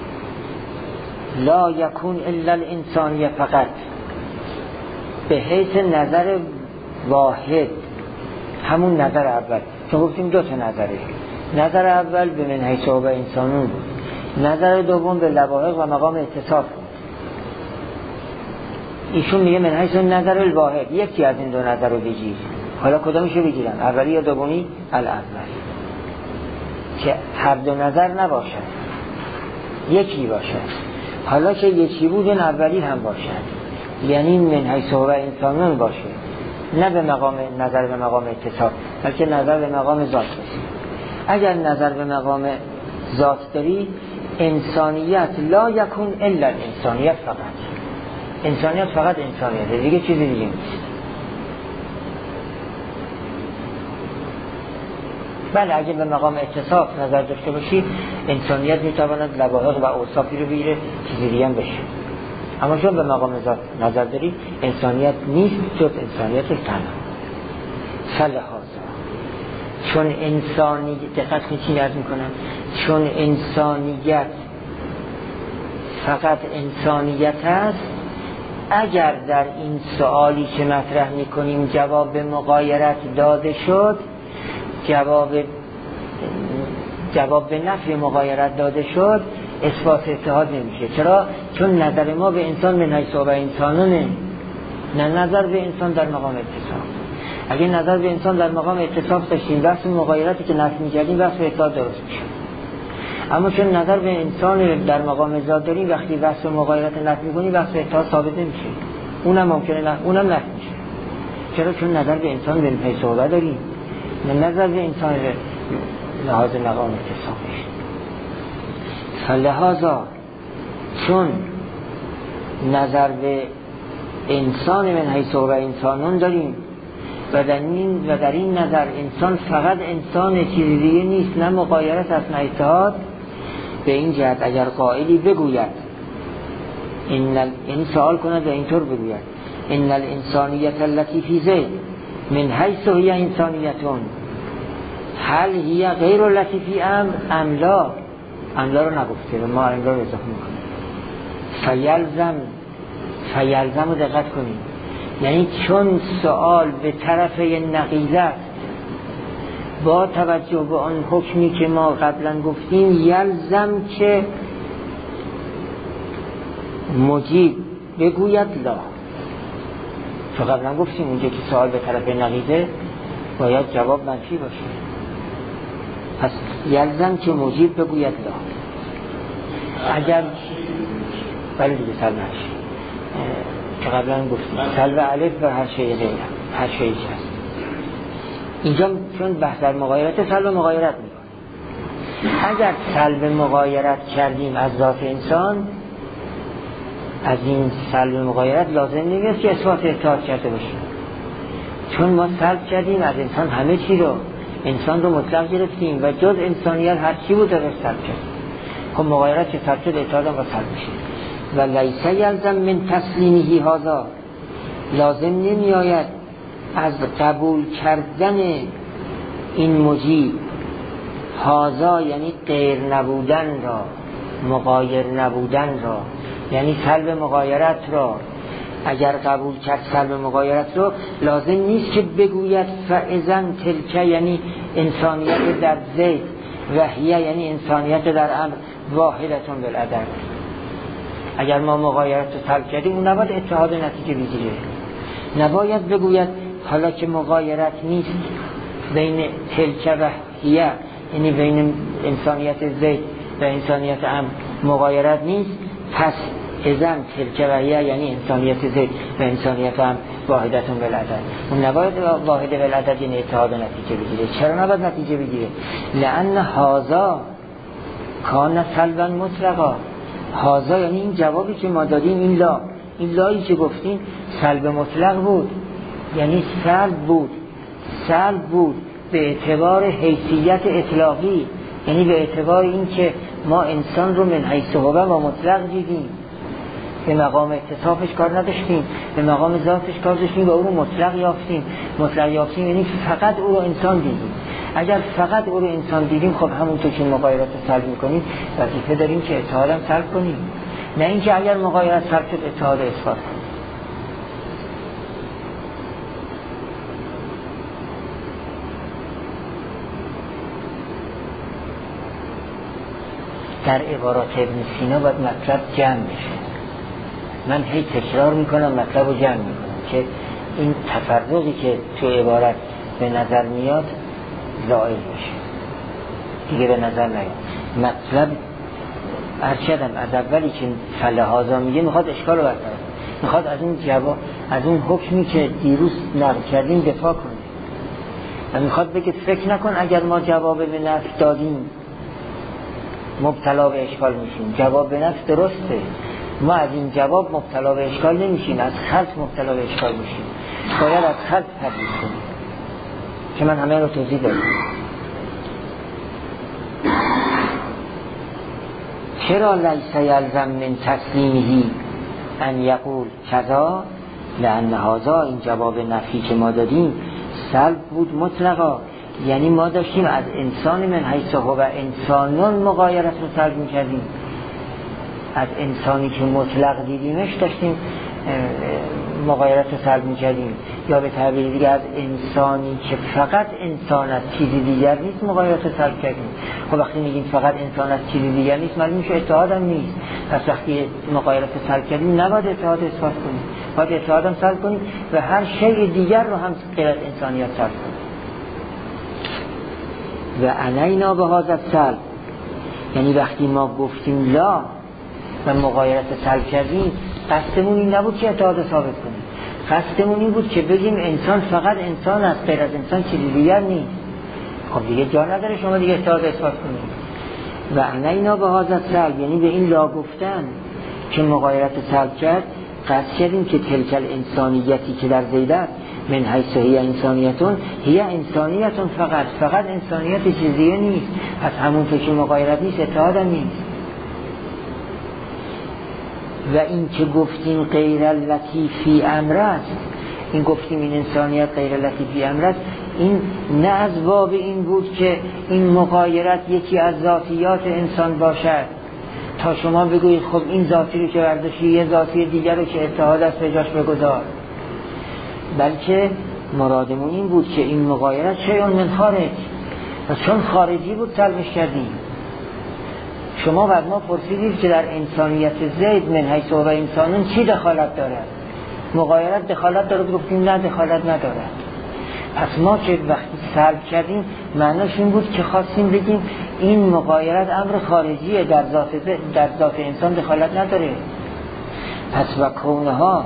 لا یکون الا الانسانیه فقط. به حیث نظر واحد، همون نظر اول، چون گفتیم دو تا نظره. نظر اول به من حیث و انسانون بود، نظر دوم به لواحق و مقام اتصاف بود. ایشون میگه من حیث نظر الواحد، یکی از این دو نظر رو بگیر. حالا کدامشو بگیرم، اولی یا دومی؟ الاول، که هر دو نظر نباشد، یکی باشد. حالا که یکی بود این اولی هم باشد، یعنی من حیث و انسانون باشه، نه به مقام نظر به مقام اتصاف، بلکه نظر به مقام ذات باشه. اگر نظر به مقام ذات داری، انسانیت لا یکون الا انسانیت فقط. انسانیت فقط انسانیت، دیگه چیزی دیگه نیست. بله اگه به مقام اتصاف نظر داشته باشی، انسانیت میتواند لواحق و اوصافی رو بگیره، چیزی دیگه هم بشه. اما چون به مقام ذات نظر داری، انسانیت نیست جز انسانیت تنها. فلهذا چون انسانیت، دقت کنید چی عرض میکنم، چون انسانیت فقط انسانیت است، اگر در این سوالی که مطرح میکنیم جواب به مغایرت داده شد، جواب به نفی مغایرت داده شد، اثبات اتحاد نمیشه. چرا؟ چون نظر ما به انسان من حیث و انسانونه، نه نظر به انسان در مقام اتصاف. اگه نظر به انسان در مقام اتصاف داشتیم، بحث مغایرتی که نفی میکردیم بحث اتحاد درست میشه. اما چون نظر به انسان در مقام ذات داریم، وقتی بحث مغایرت نفی میکنیم بحث اتحاد ثابت نمیشه، اونم ممکنه اونم نفی میشه. چرا؟ چون نظر به انسان به حیث و داریم، نه نظر به انسان به لحاظ مقام اتصاف میشه. فلهذا چون نظر به انسان من حیث و انسانون داریم و در این نظر انسان فقط انسان، چیزی دیگه نیست، نه مغایرت است نه اتحاد، به این جهت اگر قائلی بگوید این سوال کند و اینطور بگوید ان الانسانیت التي فی زید من حیث هی انسانیتون هل هی غیر التي فی املا رو نگفته و ما املا رو اضافه میکنیم. فیلزم رو دقت کنیم، یعنی چون سوال به طرف نقیضه است با توجه به آن حکمی که ما قبلا گفتیم یلزم که مجیب بگوید لا. چون قبلا گفتیم اونجا که سوال به طرف نقیضه باید جواب منفی باشه، پس یلزم که مجیب بگوید لا. اگر ولی دیگه سلب هشت که قبلا گفتیم سلب الف و هر شیء غیره، هر شیء هست. اینجا چون بحث در مغایرت سلب مغایرت میکنه. اگر سلب مغایرت کردیم از ذات انسان، از این سلب مغایرت لازم نیست که اثبات اتحاد کرده باشیم، چون ما سلب کردیم از انسان همه چی رو، انسان رو مطلق گرفتیم و جز انسانیت هر چی بود داره سلب کرد. خب مغایرت که سلب شد اتحاد هم با سلب میشه. و لیس یلزم من تسلیمه هذا، لازم نمی آید از قبول کردن این مجیب هذا یعنی غیر نبودن را، مغایر نبودن را، یعنی سلب مغایرت را. اگر قبول کرد سلب مغایرت را لازم نیست که بگوید فاذا تلک یعنی انسانیت در زید و هی یعنی انسانیت در امر واحدتون بالعدد. اگر ما مغایرت رو سلب کردیم اون نباید اتحاد نتیجه بگیره، نباید بگوید حالا که مغایرت نیست بین تلک و هی یعنی بین انسانیت زید و انسانیت امر مغایرت نیست، پس اذن تلک و هی یعنی انسانیت زید و انسانیت امر واحدتون بالعدد. اون نباید واحد بالعدد این اتحاد نتیجه بگیره. چرا نباید نتیجه بگیره؟ لأن هذا کان سلبا مطلقا. هذا یعنی این جوابی که ما دادیم، این لایی که گفتیم سلب مطلق بود، یعنی سلب بود به اعتبار حیثیت اطلاقی، یعنی به اعتبار این که ما انسان رو من حیث هو و مطلق دیدیم، به مقام اتصافش کار نداشتیم، به مقام ذاتش کار داشتیم و او رو مطلق یافتیم یعنی فقط او رو انسان دیدیم. اگر فقط او رو انسان دیدیم خب همونطور که مغایرت رو سلب میکنیم وظیفه داریم که اتحاد هم سلب کنیم، نه اینکه اگر مغایرت سلب شد اتحاد اثبات کنیم. در عبارات ابن سینا باید مطلب جمع بشه. من هی تکرار میکنم مطلب رو جمع میکنم که این تفرقی که تو عبارت به نظر میاد زائل باشه، دیگه به نظر نیاد. مطلب ارشدم از اولی که فلهازا میگه میخواد اشکال رو برطرف، میخواد از اون جواب، از اون حکمی که دیروز نقل کردیم دفاع کنه و میخواد بگه فکر نکن اگر ما جواب به نفی دادیم مبتلا به اشکال میشیم. جواب به نفی درسته، ما از این جواب مبتلا به اشکال نمیشیم، از خلط مبتلا به اشکال میشیم. باید از خلط تبدیل کنیم که من همه رو توضیح دادم. چرا لیس یلزم من تسلیمه ان یقول کذا؟ لأن هذا این جواب نفی که ما دادیم سلب بود مطلقا، یعنی ما داشتیم از انسان من حیث هو و انسانون مغایرت رو سلب میکردیم، از انسانی که مطلق دیدیمش داشتیم مغایرت رو سلب میکردیم، یا به تعبیر دیگه از انسانی که فقط انسان از چیزی دیگر نیست مغایرت رو سلب کردیم. خب وقتی میگیم فقط انسان از چیزی دیگر نیست معلوم میشه اتحاد هم نیست، پس وقتی مغایرت رو سلب کردیم نباید اتحاد اثبات کنیم، باید اتحاد هم سلب کنیم و هر شیء دیگر رو هم غیر از انسانیت سلب کنیم. و علینا به هذا السلب، یعنی وقتی ما گفتیم لا و مغایرت سلب کردیم قصدمون این نبود که اتحاد ثابت کنیم، قصدمون این بود که بگیم انسان فقط انسان است، غیر از انسان چیزی دیگر نیست. خب دیگه جا نداره شما دیگه اتحاد اثبات کنید. و علینا به هذا السلب یعنی به این لا گفتن که مغایرت سلب کرد قصد کردیم که تلک الانسانیتی که در زید است من حیث هی انسانیتون، هی انسانیتون فقط انسانیت چیزیه نیست، از همون که مغایرت نیست اتحاد هم نیست. و این که گفتیم غیر اللطیفی امر است، این گفتیم این انسانیت غیر اللطیفی امر است، این نه از باب این بود که این مغایرت یکی از ذاتیات انسان باشد تا شما بگویید خب این ذاتی رو که برداشتی یه ذاتی دیگر رو که اتحاد است به جاش بگذار، بلکه مرادمون این بود که این مغایرت شیء من خارج و چون خارجی بود سلبش کردیم. شما بعد ما پرسیدید که در انسانیت زید من حیث و انسانون چی دخالت دارد؟ مغایرت دخالت داره؟ گفتیم نه دخالت ندارد. پس ما که وقتی سلب کردیم معناش این بود که خواستیم بگیم این مغایرت امر خارجیه، در ذات انسان دخالت نداره. پس و کونها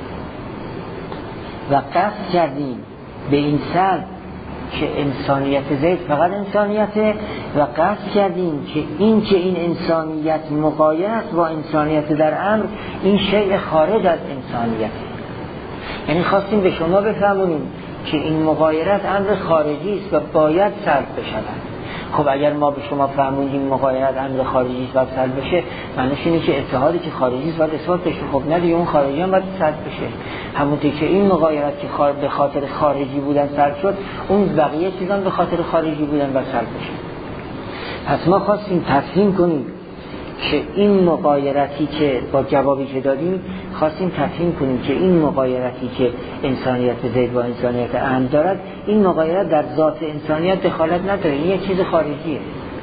و قصد کردیم به این سلب که انسانیت زید فقط انسانیته و قصد کردیم که این انسانیت مغایر است با انسانیت در امر، این شیء خارج از انسانیت. یعنی خواستیم به شما بفهمونیم که این مغایرت امر خارجی است و باید سلب بشود. خب اگر ما به شما فهموندیم مغایرت امر خارجی است و سلب بشه، معنیش اینه که اتحادی که خارجی است باید اثبات بشه. خب نه دیگه، اون خارجی هم باید سلب بشه. همونطور که این مغایرت که به خاطر خارجی بودن سلب شد، اون بقیه چیزان به خاطر خارجی بودن باید سلب بشه. پس ما خواستیم تفهیم کنیم که این مغایرتی که با جوابی که دادیم خواستیم تفهیم کنیم که این مغایرتی که انسانیت زید با انسانیت امر دارد، این مغایرت در ذات انسانیت دخالت نداره، این یک چیز خارجیه.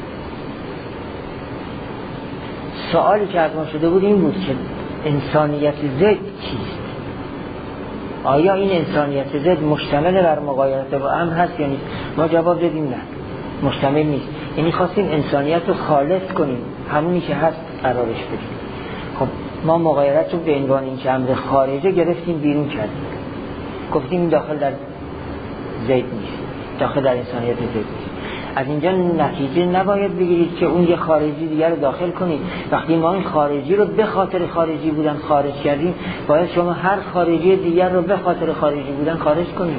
سوالی که از ما شده بود این بود که انسانیت زید چیست؟ آیا این انسانیت زید مشتمل بر مغایرت با امر هست یا نیست؟ ما جواب دادیم نه، مشتمل نیست. یعنی خواستیم انسانیت رو خالص کنیم، همونی که هست قرارش بدیم. خب ما مغایرت رو به عنوان این که امر خارجه گرفتیم بیرون کردیم، گفتیم این داخل در زید نیست، داخل در انسانیت زید نیست. از اینجا نتیجه نباید بگیرید که اون یه خارجی دیگر رو داخل کنید. وقتی ما این خارجی رو به خاطر خارجی بودن خارج کردیم، باید شما هر خارجی دیگر رو به خاطر خارجی بودن خارج کنید.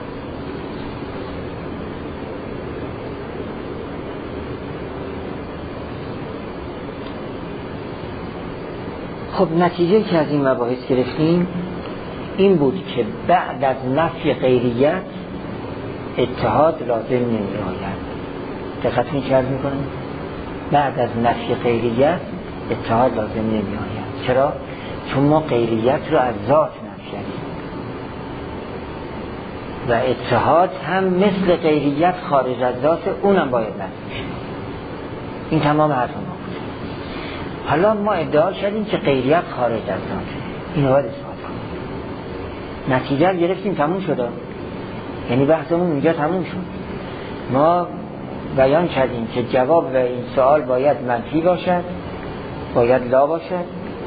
خب نتیجه که از این مباحث گرفتیم این بود که بعد از نفی غیریت اتحاد لازم نمی آید. دقت می‌کنید؟ بعد از نفی غیریت اتحاد لازم نمی آید. چرا؟ چون ما غیریت رو از ذات نفی کردیم و اتحاد هم مثل غیریت خارج از ذات، اونم باید نفی شد. این تمام حرف ما بود. حالا ما ادعا کردیم که غیریت خارج از ذات، اینو باید اثبات کنیم. نتیجه رو گرفتیم، تموم شد. یعنی بحثمون اینجا تموم شد. ما بیان کردیم که جواب به این سوال باید منفی باشد، باید لا باشد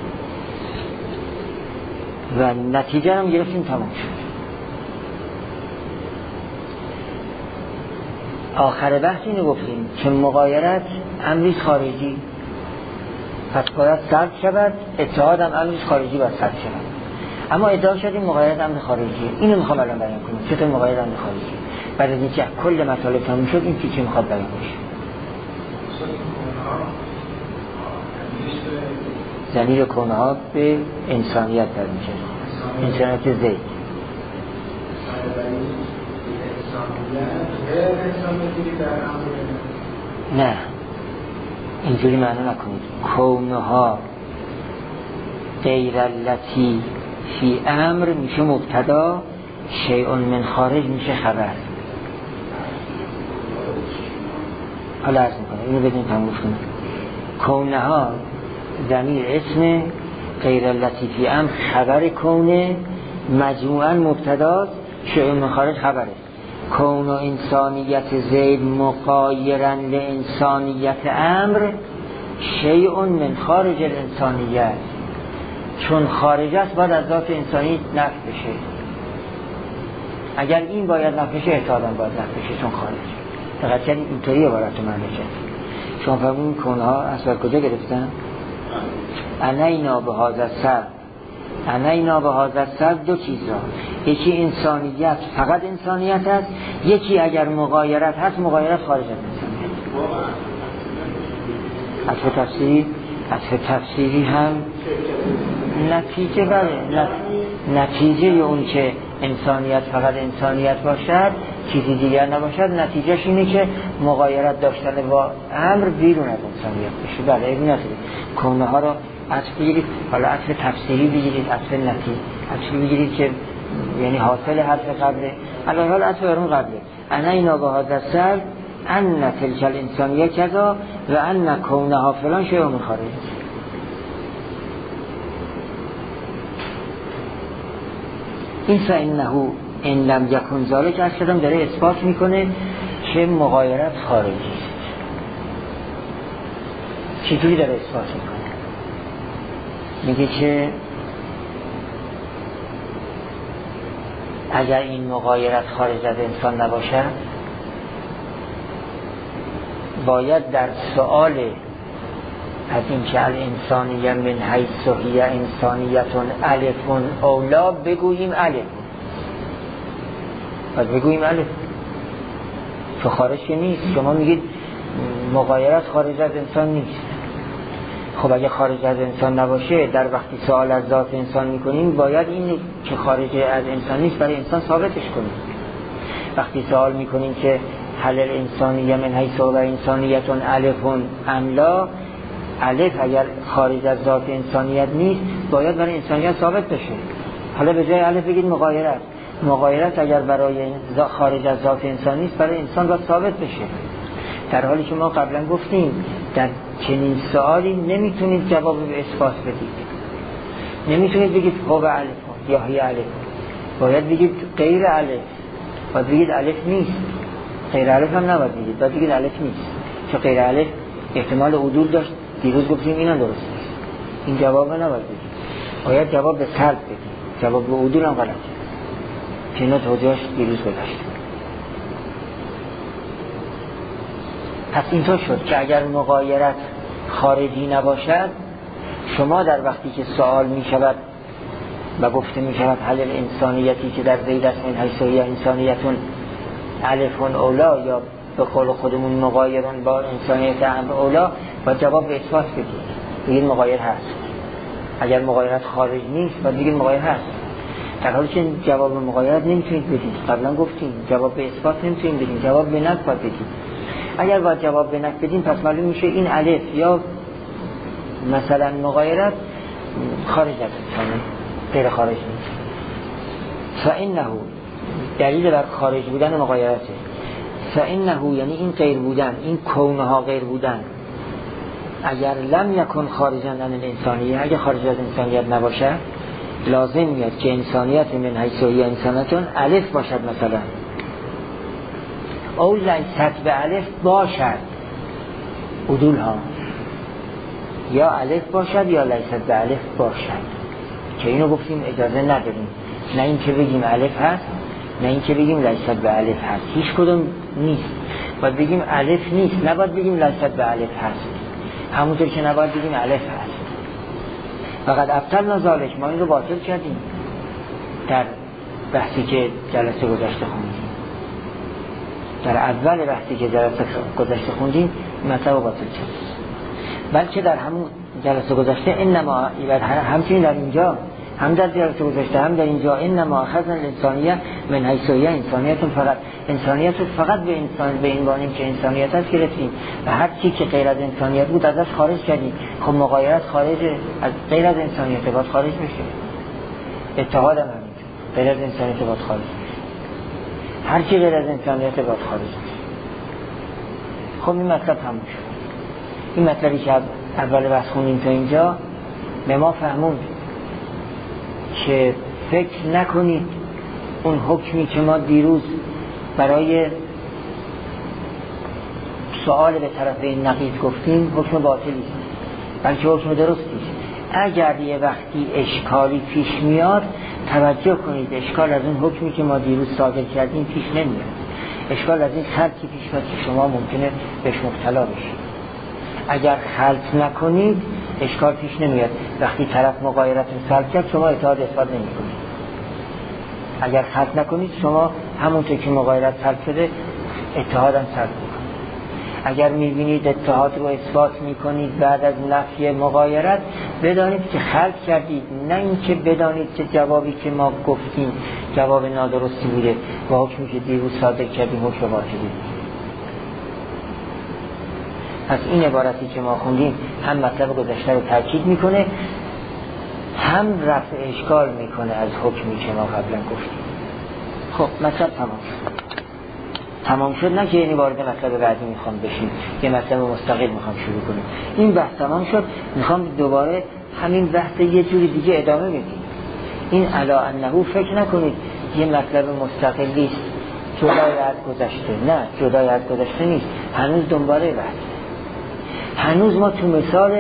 و نتیجه رو گرفتیم، تموم شد. آخر بحث اینو گفتیم که مغایرت امری خارجی، پس باید سلب شود، اتحاد هم امری خارجی باید سلب شود. اما ادعا شدیم مغایرت امر خارجیه. اینو میخوام الان بیان کنم چطور مغایرت امر خارجیه. بعد از اینکه کل مطالب تموم شد، این چی میخواد بیان بشه؟ ضمیر کونها به انسانیت در میشه، انسانیت زید. نه اینجوری معنی نکنید. کونها غیر اللتی فی امر میشه مبتدا، شیء من خارج میشه خبر. حالا عرض میکنم اینو بدین تموم کنید. کونها ضمیر اسم، غیر اللتی فی امر خبر کونه، مجموعاً مبتداست، شیء من خارج خبره. کون و انسانیت زید مغایراً لانسانیت امر شیء من خارج الانسانیت، چون خارج است باید از ذات انسانی نفی بشه. اگر این باید نفی بشه، اتحادم باید نفی بشه چون خارج. دقت کنید اینطوری عبارت رو معنی کرد. شما فرمودین کونها اصلا کجا گرفتن؟ انینا به هذا السر، انینا به هذا السر دو چیز را، یکی انسانیت فقط انسانیت است، یکی اگر مغایرت هست مغایرت خارج از انسانیت. از تفسیر عطف تفسیری هم نتیجه نتیجه اون که انسانیت فقط انسانیت باشد چیزی دیگر نباشد، نتیجهش اینه که مغایرت داشتن با امر بیرون از انسانیت بشه. بله این نداره. کونه ها رو عطف بگیرید، حالا عطف تفسیری بگیرید، عطف عطف بگیرید که یعنی حاصل حرف قبله، علاوه حال عطف اون قبله. انا اینا با هذا سر ان تلک الانسانیه کذا و ان کونها فلان شیء من خارج. این فانه ان لم یکن ذلک اصلا داره اثبات میکنه که مغایرت خارجی است. چطوری داره اثبات میکنه؟ میگه که اگر این مغایرت خارج از انسان نباشه باید در سؤال از این که الانسانیه من حیث هی انسانیتون الفون اولا بگوییم الف، باید بگوییم الف، که خارج که نیست. شما میگید مغایرت خارج از انسان نیست. خب اگه خارج از انسان نباشه در وقتی سوال از ذات انسان میکنیم باید این که خارج از انسان نیست برای انسان ثابتش کنیم. وقتی سوال میکنیم که هل الانسانیه من حیث و انسانیتون الفون ام لا، الف اگر خارج از ذات انسانیت نیست باید برای انسانیت ثابت بشه. حالا به جای الف بگید مغایرت. مغایرت اگر برای خارج از ذات انسان نیست برای انسان باید ثابت بشه، در حالی که ما قبلا گفتیم در چنین سوالی نمیتونید جواب به اثبات بدید. نمیتونید بگید هو الف یا هی الف، باید بگید غیر الف، باید بگید الف نیست. غیر الف هم نباید بگید، باید بگید الف نیست، چون غیر الف احتمال عدول داشت. دیروز گفتیم اینا درست نیست، این جواب نباید بدید، باید جواب به سلب بدید. جواب به عدول هم غلطه که اینا توضیحش دیروز گذاشت. پس اینطور شد که اگر مغایرت خارجی نباشد، شما در وقتی که سوال می شود و گفته می شود هل الانسانیتی که در زید است من حیث هی انسانیتون الفون اولا یا به قول خودمون مغایرون با انسانیت امر اولا، با جواب به اثبات بدید، بگید مغایر هست. اگر مغایرت خارج نیست باید بگید مغایر هست، در حالی که جواب مغایرت نمیتونید بدید. قبلا گفتیم جواب به اثبات نمیتونید بدید، جواب به نفی باید بدید. اگر باید جواب به نفی بدیم پس معلوم میشه این الف یا مثلا مغایرت خارج از انسانه، غیر خارج نیست. فانه دلیل بر خارج بودن مغایرته. فانه یعنی این غیر بودن، این کونها غیر بودن، اگر لم یکن خارجا عن الانسانیه، اگر خارج از انسانیت نباشه لازم میاد که انسانیت من حیث هی انسانیتون الف باشد مثلا، او لیست به الف باشد. عدول ها یا الف باشد یا لیست به الف باشد، که اینو گفتیم اجازه نداریم. نه این که بگیم الف هست، نه این که بگیم لیست به الف هست، هیچ کدوم نیست. باید بگیم الف نیست، نباید بگیم لیست به الف هست، همونطور که نباید بگیم الف هست. فقط ابطلنا ذالک، ما این رو باطل کردیم در بحثی که جلسه گذشته خوندیم. در اول بحثی که جلسه گذشته خوندیم مطلب رو باطل کردیم، بلکه در همون جلسه گذشته انما همچنین در اینجا هم در جلسه گذشته هم در اینجا انما اخذنا الانسانیه من حیث هی انسانیتون، فقط انسانیت رو فقط به انسان به این بانیم که انسانیت هست گرفتیم و هر چی که غیر از انسانیت بود ازش خارج کردیم. خب مغایرت خارج از غیر از انسانیت باید خارج بشه. اتحاد هم همین غیر از انسانیت باید خارج بشه، هر چی غیر از انسانیت باید خارج بشه. خب این مطلب تموم شد. این مطلبی که اول بحث خوندیم تا اینجا به ما فهموند که فکر نکنید اون حکمی که ما دیروز برای سوال به طرف این نقیض گفتیم حکم باطلی است، بلکه حکم درستی است. اگر یه وقتی اشکالی پیش میاد توجه کنید، اشکال از اون حکمی که ما دیروز صادر کردیم پیش نمیاد، اشکال از این خلطی پیش میاد که شما ممکنه بهش مبتلا بشید. اگر خلط نکنید اشکال پیش نمیاد. وقتی طرف مغایرت رو سلب کرد شما اتحاد اثبات نمی کنید. اگر خلط نکنید شما همونطور که مغایرت سلب شده اتحاد هم سلب میکنید. اگر میبینید اتحاد رو اثبات میکنید بعد از نفی مغایرت، بدانید که خلط کردید، نه اینکه بدانید که جوابی که ما گفتیم جواب نادرستی بوده و حکمی که دیروز صادر کردیم حکم باطلی. پس این عبارتی که ما خوندیم هم مطلب گذشته رو تاکید میکنه، هم رفع اشکال میکنه از حکمی که ما قبلا گفتیم. خب مطلب تمام شد، نه که یعنی وارد مطلب بعدی میخوام بشیم، یه مطلب مستقل میخوام شروع کنیم. این بحث تمام شد، میخوام دوباره همین بحث یه جوری دیگه ادامه بدیم. این علا انه فکر نکنید یه مطلب مستقلی است جدای از گذشته، نه جدای از گذشته نیست، هنوز دنباله بحث. هنوز ما تو مثال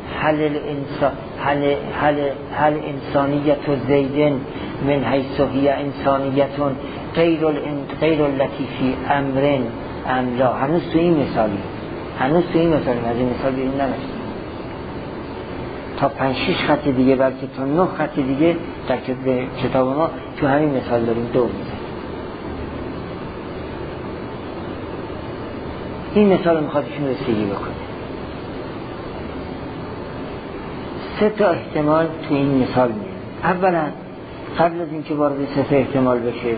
حل انسانیت و زیدن من حیث هی انسانیتون غیر اللطیفی امرن املا، هنوز تو این مثالی از این مثال بیرون نمشتیم. تا 5-6 خط دیگه، بلکه تا 9 خط دیگه در کتاب ما تو همین مثال داریم دور میزنیم. این مثال میخواد ایشون رسیدگی بکنه. 3 تا احتمال تو این مثال میاد. اولا قبل از اینکه وارد 3 تا احتمال بشه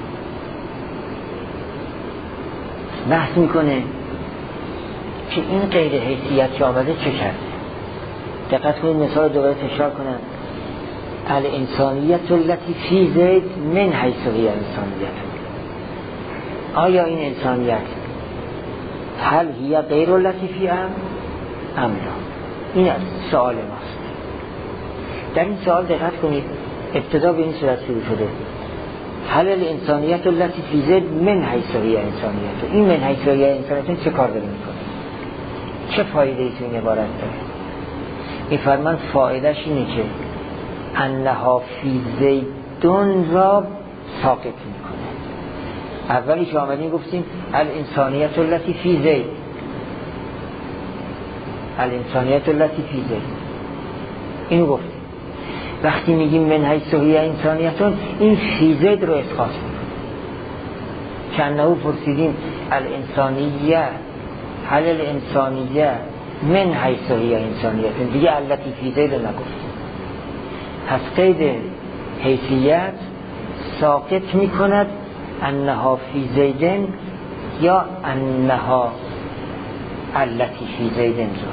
بحث میکنه که این غیر حیثیت که آمده چه کرده. دقت کنید مثال دوباره تکرار کنم. الانسانیت التي فی زید من حیث هی انسانیت. آیا این انسانیت هل هی غیر اللطیفی ام لا؟ این سوال ماست. در این سوال دقت کنید، ابتدا به این صورت شروع شده: هل الانسانیت التي فی زید من حیث هی انسانیت. این من حیث هی انسانیت چه کار داره میکنه؟ چه فایده ای تو این عبارت داره؟ این فرمان فایدهش اینه که انها فی زیدون را ساقط میکنه. اولی که آمدیم گفتیم الانسانیت التي فی زید، الانسانیت التي فی زید، اینو گفتیم. وقتی میگیم من حیث هی انسانیتون، این فی زید رو اسقاط میکنه. چندهو پرسیدیم الانسانیه هل الانسانیه من حیث هی انسانیتون، دیگه التی فی زید رو نگفتیم. پس قید حیثیت ساقط میکند انها فی زیدن یا انها التی فی زیدن رو.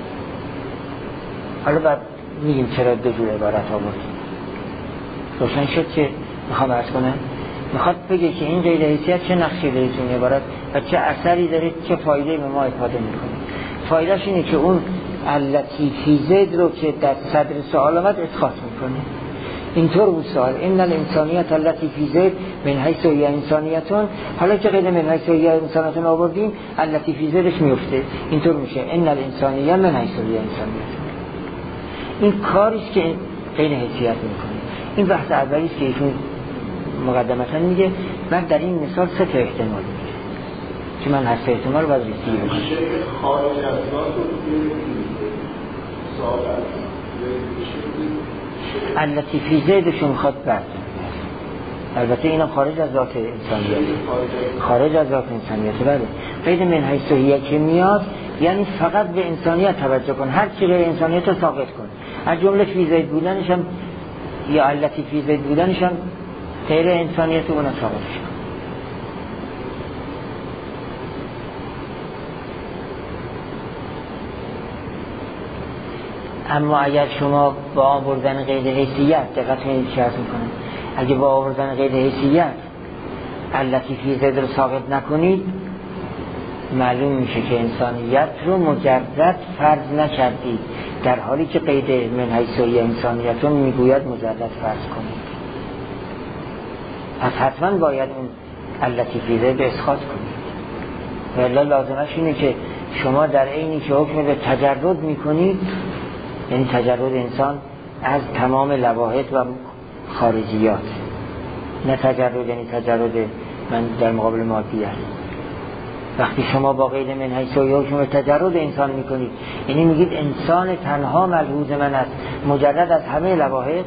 حالا بعد میگیم چرا دو جور عبارت آوردیم. روشن شد که میخوام عرض کنم، میخواد بگه که این غیر حیثیت چه نقشی داره تو این عبارت و چه اثری داره، چه فایده به ما افاده میکنه. فایدهش اینه که اون التی فی زید رو که در صدر سوال آمد اسقاط میکنه. اینطور بود سوال: ان الانسانیت التی فی زید من حیث هی انسانیتون. حالا که قید من حیث هی انسانیتون آوردیم، التی فی زیدش میفته، اینطور میشه ان الانسانیه من حیث هی انسانیتون. این کاریست که غیر حیثیت میکنه. این بحث اولیست که ایشون مقدمتا میگه. من در این مثال 3 تا احتمال میگه که من هر 3 احتمال رو باید رسیدگی بکنم. خارج از التی فی زیدشون میخواد برد. البته اینا خارج از ذات انسانیت، خارج از ذات انسانیت. بله، قید من حیث هی که میاد یعنی فقط به انسانیت توجه کن، هر چی غیر انسانیت رو ساقط کن. از جمله فی زید بودنش هم یا التی فی زید بودنش هم غیر انسانیت رو اونم ساقطش کن. اما اگر شما با آوردن قید حیثیت، دقت کنید چه عرض میکنم، اگه با آوردن قید حیثیت التی فی زید رو ساقط نکنید، معلوم میشه که انسانیت رو مجرد فرض نکردید، در حالی که قید من حیث هی انسانیت رو میگوید مجرد فرض کنید. پس حتما باید اون التی فی زید اسقاط کنید. ولی لازمش اینه که شما در عینی که حکم به تجرد میکنید، یعنی تجرد انسان از تمام لواحق و خارجیات، نه تجرد یعنی تجرد من در مقابل مادیت. وقتی شما با قید من حیث هی حکم به تجرد انسان میکنید، یعنی میگید انسان تنها ملحوظ من است مجرد از همه لواحق.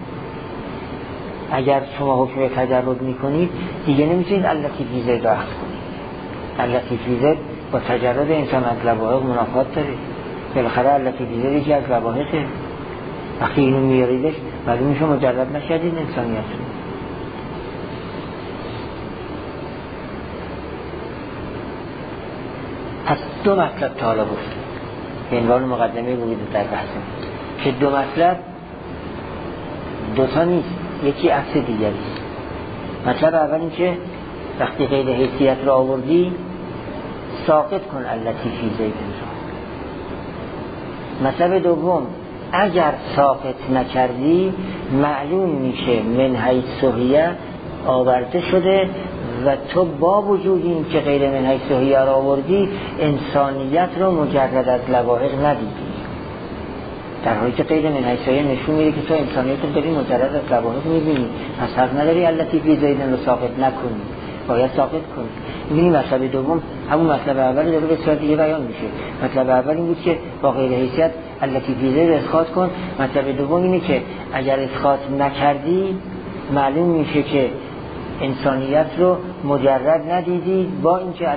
اگر شما حکم به تجرد میکنید دیگه نمیتونید التی فی زید رو اخذ کنید. التی فی زید با تجرد انسان از لواحق منافات داره. بالاخره التی بیزید یکی از لواحقه. وقتی اینو میاریدش معلوم میشه مجرد نشدید انسانیت. پس دو مطلب تا حالا گفت به عنوان مقدمه بودید در بحث که دو مطلب دوتا نیست، یکی عکس دیگری است. مطلب اول این که وقتی قید حیثیت را آوردی ساقط کن التی فی زید را. مطلب دوم اگر ساقط نکردی معلوم میشه من حیث هیه آورده شده و تو با وجود این که غیر من حیث هیه را آوردی انسانیت را مجرد از لواحق ندیدی، در حالی که غیر من حیث هیه نشون میده که تو انسانیت رو داری مجرد از لواحق میبینی. پس حق نداری التی فی زید رو ساقط نکنی، باید ساقط کنی. میبینی مطلب دوم همون مطلب اولی داره به صورت دیگه بیان میشه. مطلب اول این بود که با غیر حیثیت التی فی زید اسقاط کن. مطلب دوم اینه که اگر اسقاط نکردی معلوم میشه که انسانیت رو مجرد ندیدی با اینکه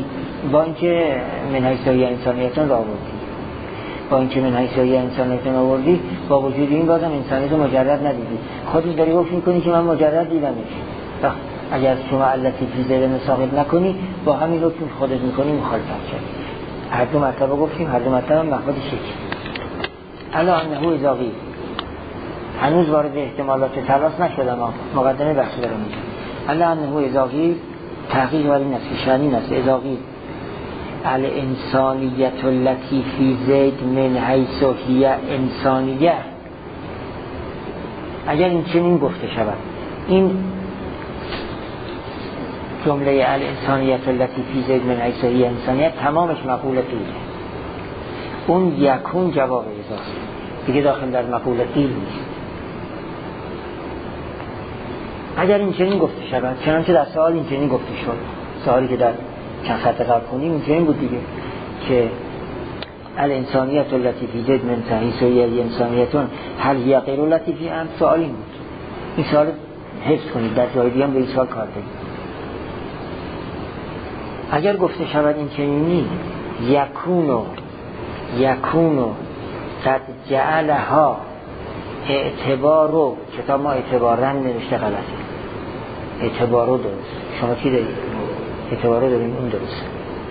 من حیث هیه انسانیتون را آوردی، با اینکه من حیث هیه انسانیتون آوردی با وجود این بازم انسانیت رو مجرد ندیدی. خودت داری حکم میکنی که من مجرد دیدمش. اگر شما التی فی زید ساقط نکنی با همین حکم خودت میکنی مخالفت کرد. هر دو مطلب رو گفتیم، هر دو مطلب هم محمد شکل الا انه اضافی. هنوز وارد احتمالات تلاس نشدم، مقدمه بحث دارم میگم. الا انه اضافی تحقیق ولی نفسی شانی نفس اضافی الانسانیت التی فی زید من حیث هیه انسانیه. اگر این چنین گفته شود این جمله الانسانیت التی فی زید من حیث هیه انسانیت تمامش مقوله قیله، اون یکون جواب اضافی دیگه داخل در مقوله قیل نیست. اگر این چنین گفته شود چنانچه در سوال این چنین گفته شد، سوالی که در چند خط قبل کنیم این چنین بود دیگه که الانسانیت التی فی زید من حیث هیه انسانیتون هل هی غیر التی فی ام. سوال این بود، این سوال حفظ کنید در جای دیگه هم به این سوال کار دارید. اگر گفته شود این چنینی یکونو قد جعلها اعتبارو، کتاب ما اعتبارن نوشته غلطه، اعتبارو درست، شما چی دارید؟ اعتبارو داریم، اون درست.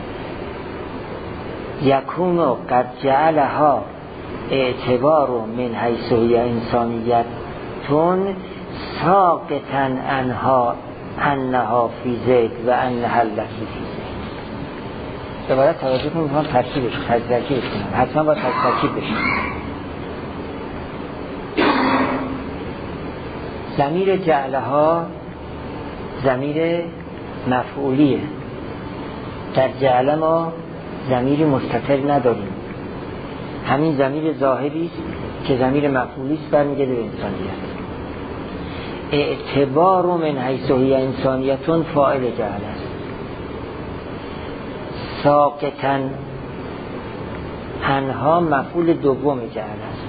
یکونو قد جعلها اعتبارو من حیث هیه انسانیتون ساقطا انها فی زید و انها التی فی زید. دوباره توجه کنیم میخوام ترکیبش کنم، حتما باید ترکیب بشه. ضمیر جعلها ضمیر مفعولیه، در جعل ما ضمیر مستتر نداریم، همین ضمیر ظاهری است که ضمیر مفعولی است برمیگرده به انسانیت. اعتبار من حیث هیه انسانیتون فاعل جعل است. ساقطا انها مفعول دوم جعل است.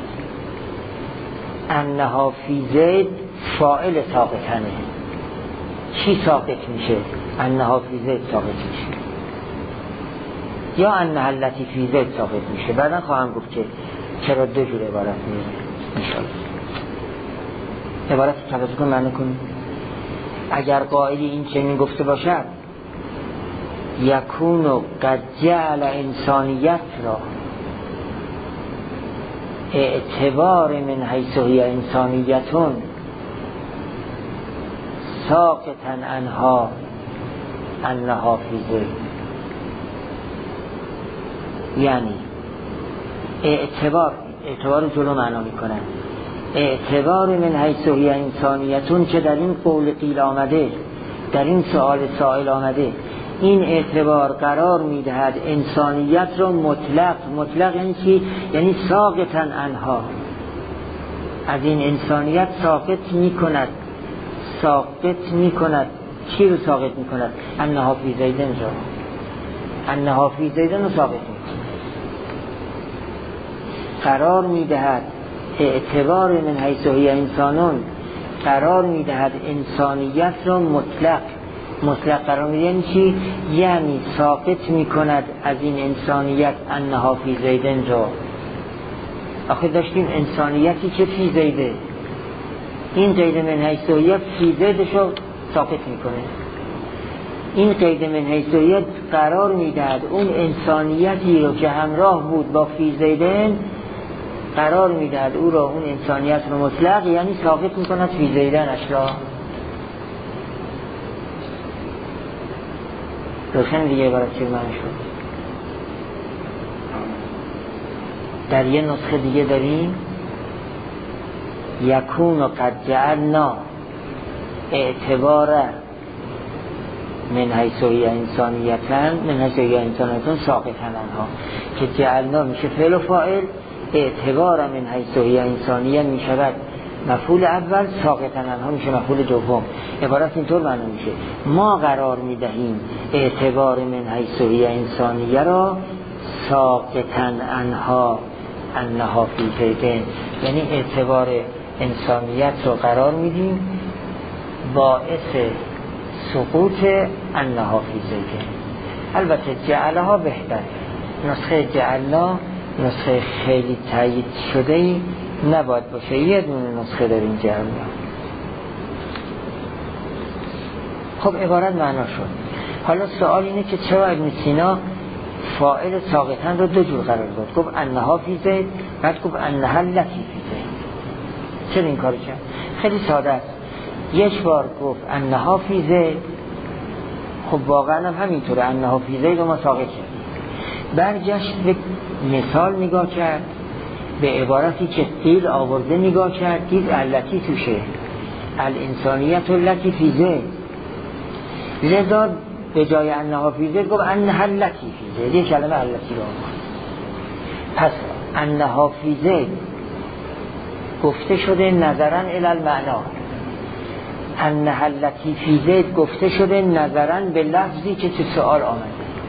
انها فی زید فاعل ساقطنه. چی ساقط میشه؟ انها فی زید ساقط میشه یا انها التی فی زید ساقط میشه. بعدا خواهم گفت که چرا دو جور عبارت میشه. عبارت توجه کن معنی کنیم. اگر قائلی این چنین گفته باشد یکونو قد جعل انسانیت را اعتبار من حیث هیه انسانیتون ساقطا انها فی زید، یعنی اعتبار رو جلو معنا میکنن. اعتبار من حیث هیه انسانیتون که در این قول قیل آمده، در این سؤال سائل آمده، این اعتبار قرار میدهد انسانیت رو مطلق یعنی چی؟ یعنی ساقطا انها، از این انسانیت ساقط میکند. چی رو ساقط میکند؟ انها فی زیدن رو، انها فی زیدن رو ساقط میکند. قرار میدهد اعتبار من حیث هیه انسانون، قرار میدهد انسانیت رو مطلق، مطلق قرار میده یعنی چی؟ یعنی ساقط میکند از این انسانیت انها فی زیدن را. آخه داشتیم انسانیتی که فی زیده، این قید من حیثیت فی زیدش رو ساقط میکنه. این قید من حیثیت قرار میدهد اون انسانیتی رو که همراه بود با فی زیدن، قرار میدهد او را، اون انسانیت رو مطلق، یعنی ساقط میکند فی زیدنش را. روشن دیگه عبارت چه معنی شد؟ در یه نسخه دیگه داریم یکون و قد جعلنا اعتبار من حیثیه انسانیتن من حیثیه انسانیتن ساقطن انها، که جعلنا میشه فعل و فاعل، اعتبار من حیثیه انسانیه میشود مفعول اول، ساقطن انها میشه مفعول دوم. عبارت اینطور معنی میشه ما قرار میدهیم اعتبار من حیثیه انسانیه را ساقطن انها فی زیدن، یعنی اعتبار انسانیت رو قرار میدیم باعث سقوط انها فی زیدن. البته جعلها بهتر، نسخه جعلنا نسخه خیلی تایید شده ای نباید باشه، یه دونه نسخه داریم جعلنا. خب عبارت معنا شد. حالا سوال اینه که چرا ابن سینا فاعل ساقطن رو دو جور قرار داد؟ گفت انها فی زید، بعد گفت انها لتی فی زید. چرا این کارو کرد؟ خیلی ساده است. یک بار گفت انها فی زید، خب واقعا هم همینطوره، انها فی زید رو ما ساقط کردیم. برگشت به مثال نگاه کرد، به عبارتی که قیل آورده نگاه کرد، دید علتی توشه، الانسانیت لتی فی زید، لذا به جای انها فی زید گفت انها لتی فی زید، یه کلمه علتی رو آورد. پس انها فی زید گفته شده نظرا الی المعنا، انها لتی فی زید گفته شده نظرا به لفظی که تو سوال آمده.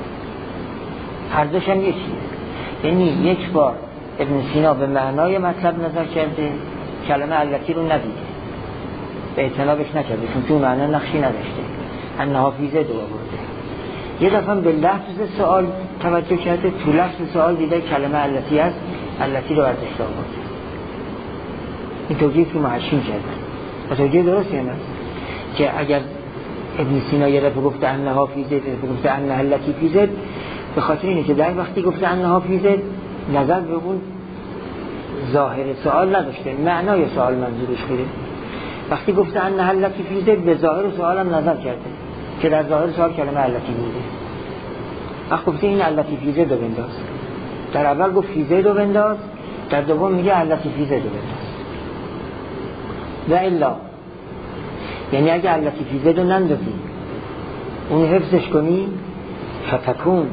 هر دوش هم یکیه، یعنی یک بار ابن سینا به معنای مطلب نظر کرده، کلمه علتی رو ندیده، به اعتنابش نکرده، چون تو معنا نقشی نداشته، انها فی زید رو آورده. یه دفعه به لفظ سوال توجه کرده، تو لفظ سوال دیده کلمه علتی هست، علتی رو ارزش آورده. این توجیه که محشین کرده و توجیه درستی هم هست که اگر ابن سینا یه دفعه گفته انها فی زید، گفته انها لتی فی زید، به خاطر اینه که در وقتی گفته انها فی زید نظر به اون ظاهر سوال نداشته، معنای سوال منظورش بوده. وقتی گفته انها لتی فی زید به ظاهر سوال هم نظر کرده که در ظاهر سوال کلمه علتی بوده. وقتی گفته این علتی فی زید رو بنداز، در اول گفت فی زید رو بنداز، در دوم میگه علتی فی زید رو بنداز. و الا یعنی اگه علتی فی زید رو نندازی، اون حفظش کنی، فتکون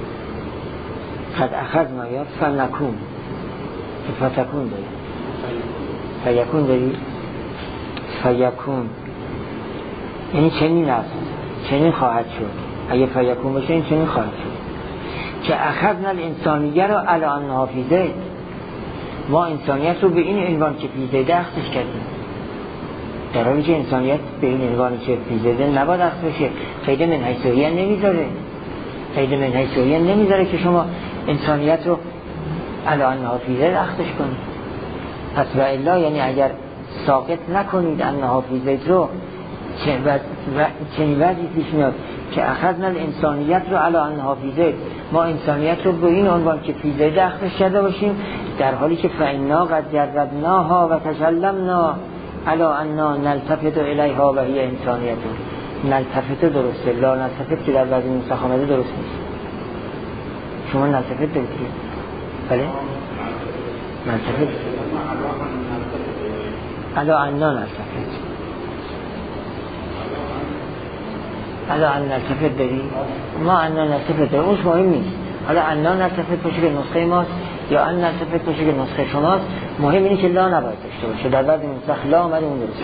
قد اخذنا یا فنکون، فتکون داری، فیکون داری، فیکون یعنی چنین است، چنین خواهد شد. اگه فیکون باشه این چنین خواهد شد که اخذنا الانسانیه رو علی انها فی زید، ما انسانیت رو به این عنوان که فی زید اخذش کردیم، در حالی که انسانیت به این عنوانی که فی زید نباید اخذ بشه. قید من حیثیه نمیذاره، قید من حیثیه نمیذاره که شما انسانیت رو علی انها فی زید اخذش کنید. پس و الا یعنی اگر ساقط نکنید انها فی زید رو، چنین وضعی پیش میاد که اخذنا الانسانیت رو علی انها فی زید، ما انسانیت رو به این عنوان که فی زید اخذش کرده باشیم، در حالی که فإنا قد جربناها و تکلمنا علی انا نلتفت الیها و هی انسانیت. نلتفت درسته، لا نلتفت که در بعضی نسخ آمده درست نیست. شما نلتفت دارید بله؟ نلتفت علی انا نلتفت، علی انا نلتفت داری؟ ما انا نلتفت داریم، اونش مهم نیست. حالا انا نلتفت باشه که نسخه ماست یا ان نلتفت باشه که نسخه شماست، مهم اینه که لا نباید داشته باشه. در بعد نسخ لا آمده اون درست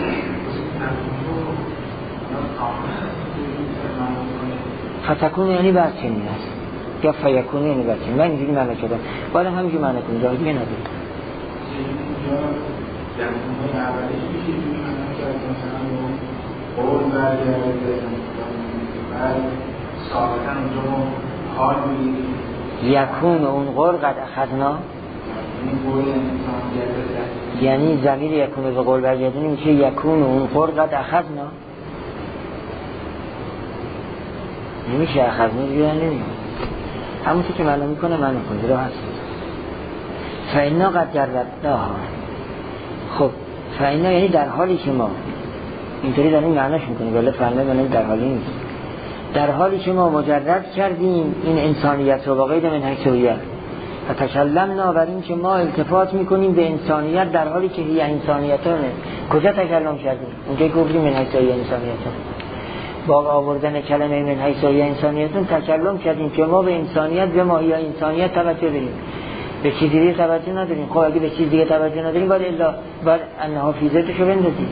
فتکون یعنی بعد چنین است، یا فیکون یعنی بعد چنین. من اینجوری معنی کردم، باید همینجور معنی کنید، جایی دیگه نداریم. سابقا اونجا ما حال می‌دیم یکون اون قول قد اخذنا، یعنی ضمیر یکون به قول برگردونی میشه یکون اون قول قد اخذنا، نمیشه اخذنا بیان نمیشه همونطور که معلوم میکنه من میکنه را هست فاینا قد جردناها. خب فاینا یعنی در حالی که ما اینطوری داریم معناش میکنیم ولی فاینا یعنی در حالی نیست، در حالی که ما مجرد کردیم این انسانیت رو با قید من حیث هویه و تکلمنا بر این که ما التفات میکنیم به انسانیت در حالی که هی انسانیتانه. کجا تکلم کردیم؟ اونجا گفتیم من حیث هویه انسانیتان، با آوردن کلمه من حیث هویه انسانیتان تکلم کردیم که ما به انسانیت به ماهی انسانیت توجه داریم، به چیز دیگه توجه نداریم. خب اگه به چیز دیگه توجه نداریم باید الا باید انها فی ذاتشو بندازیم.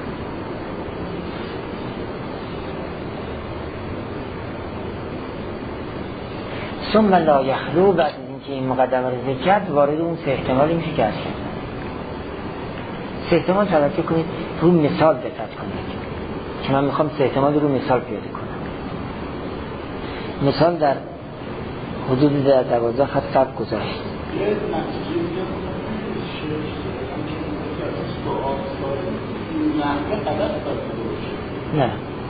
ثم لا یخلو، بعد از اینکه این مقدمه رو ذکر کرد وارد اون سه احتمالی میشه که هست. سه احتمال توجه کنید، رو مثال دقت کنید که من میخوام سه احتمال رو مثال پیاده کنم. مثال در حدود 12 خط قبل گذاشت. نه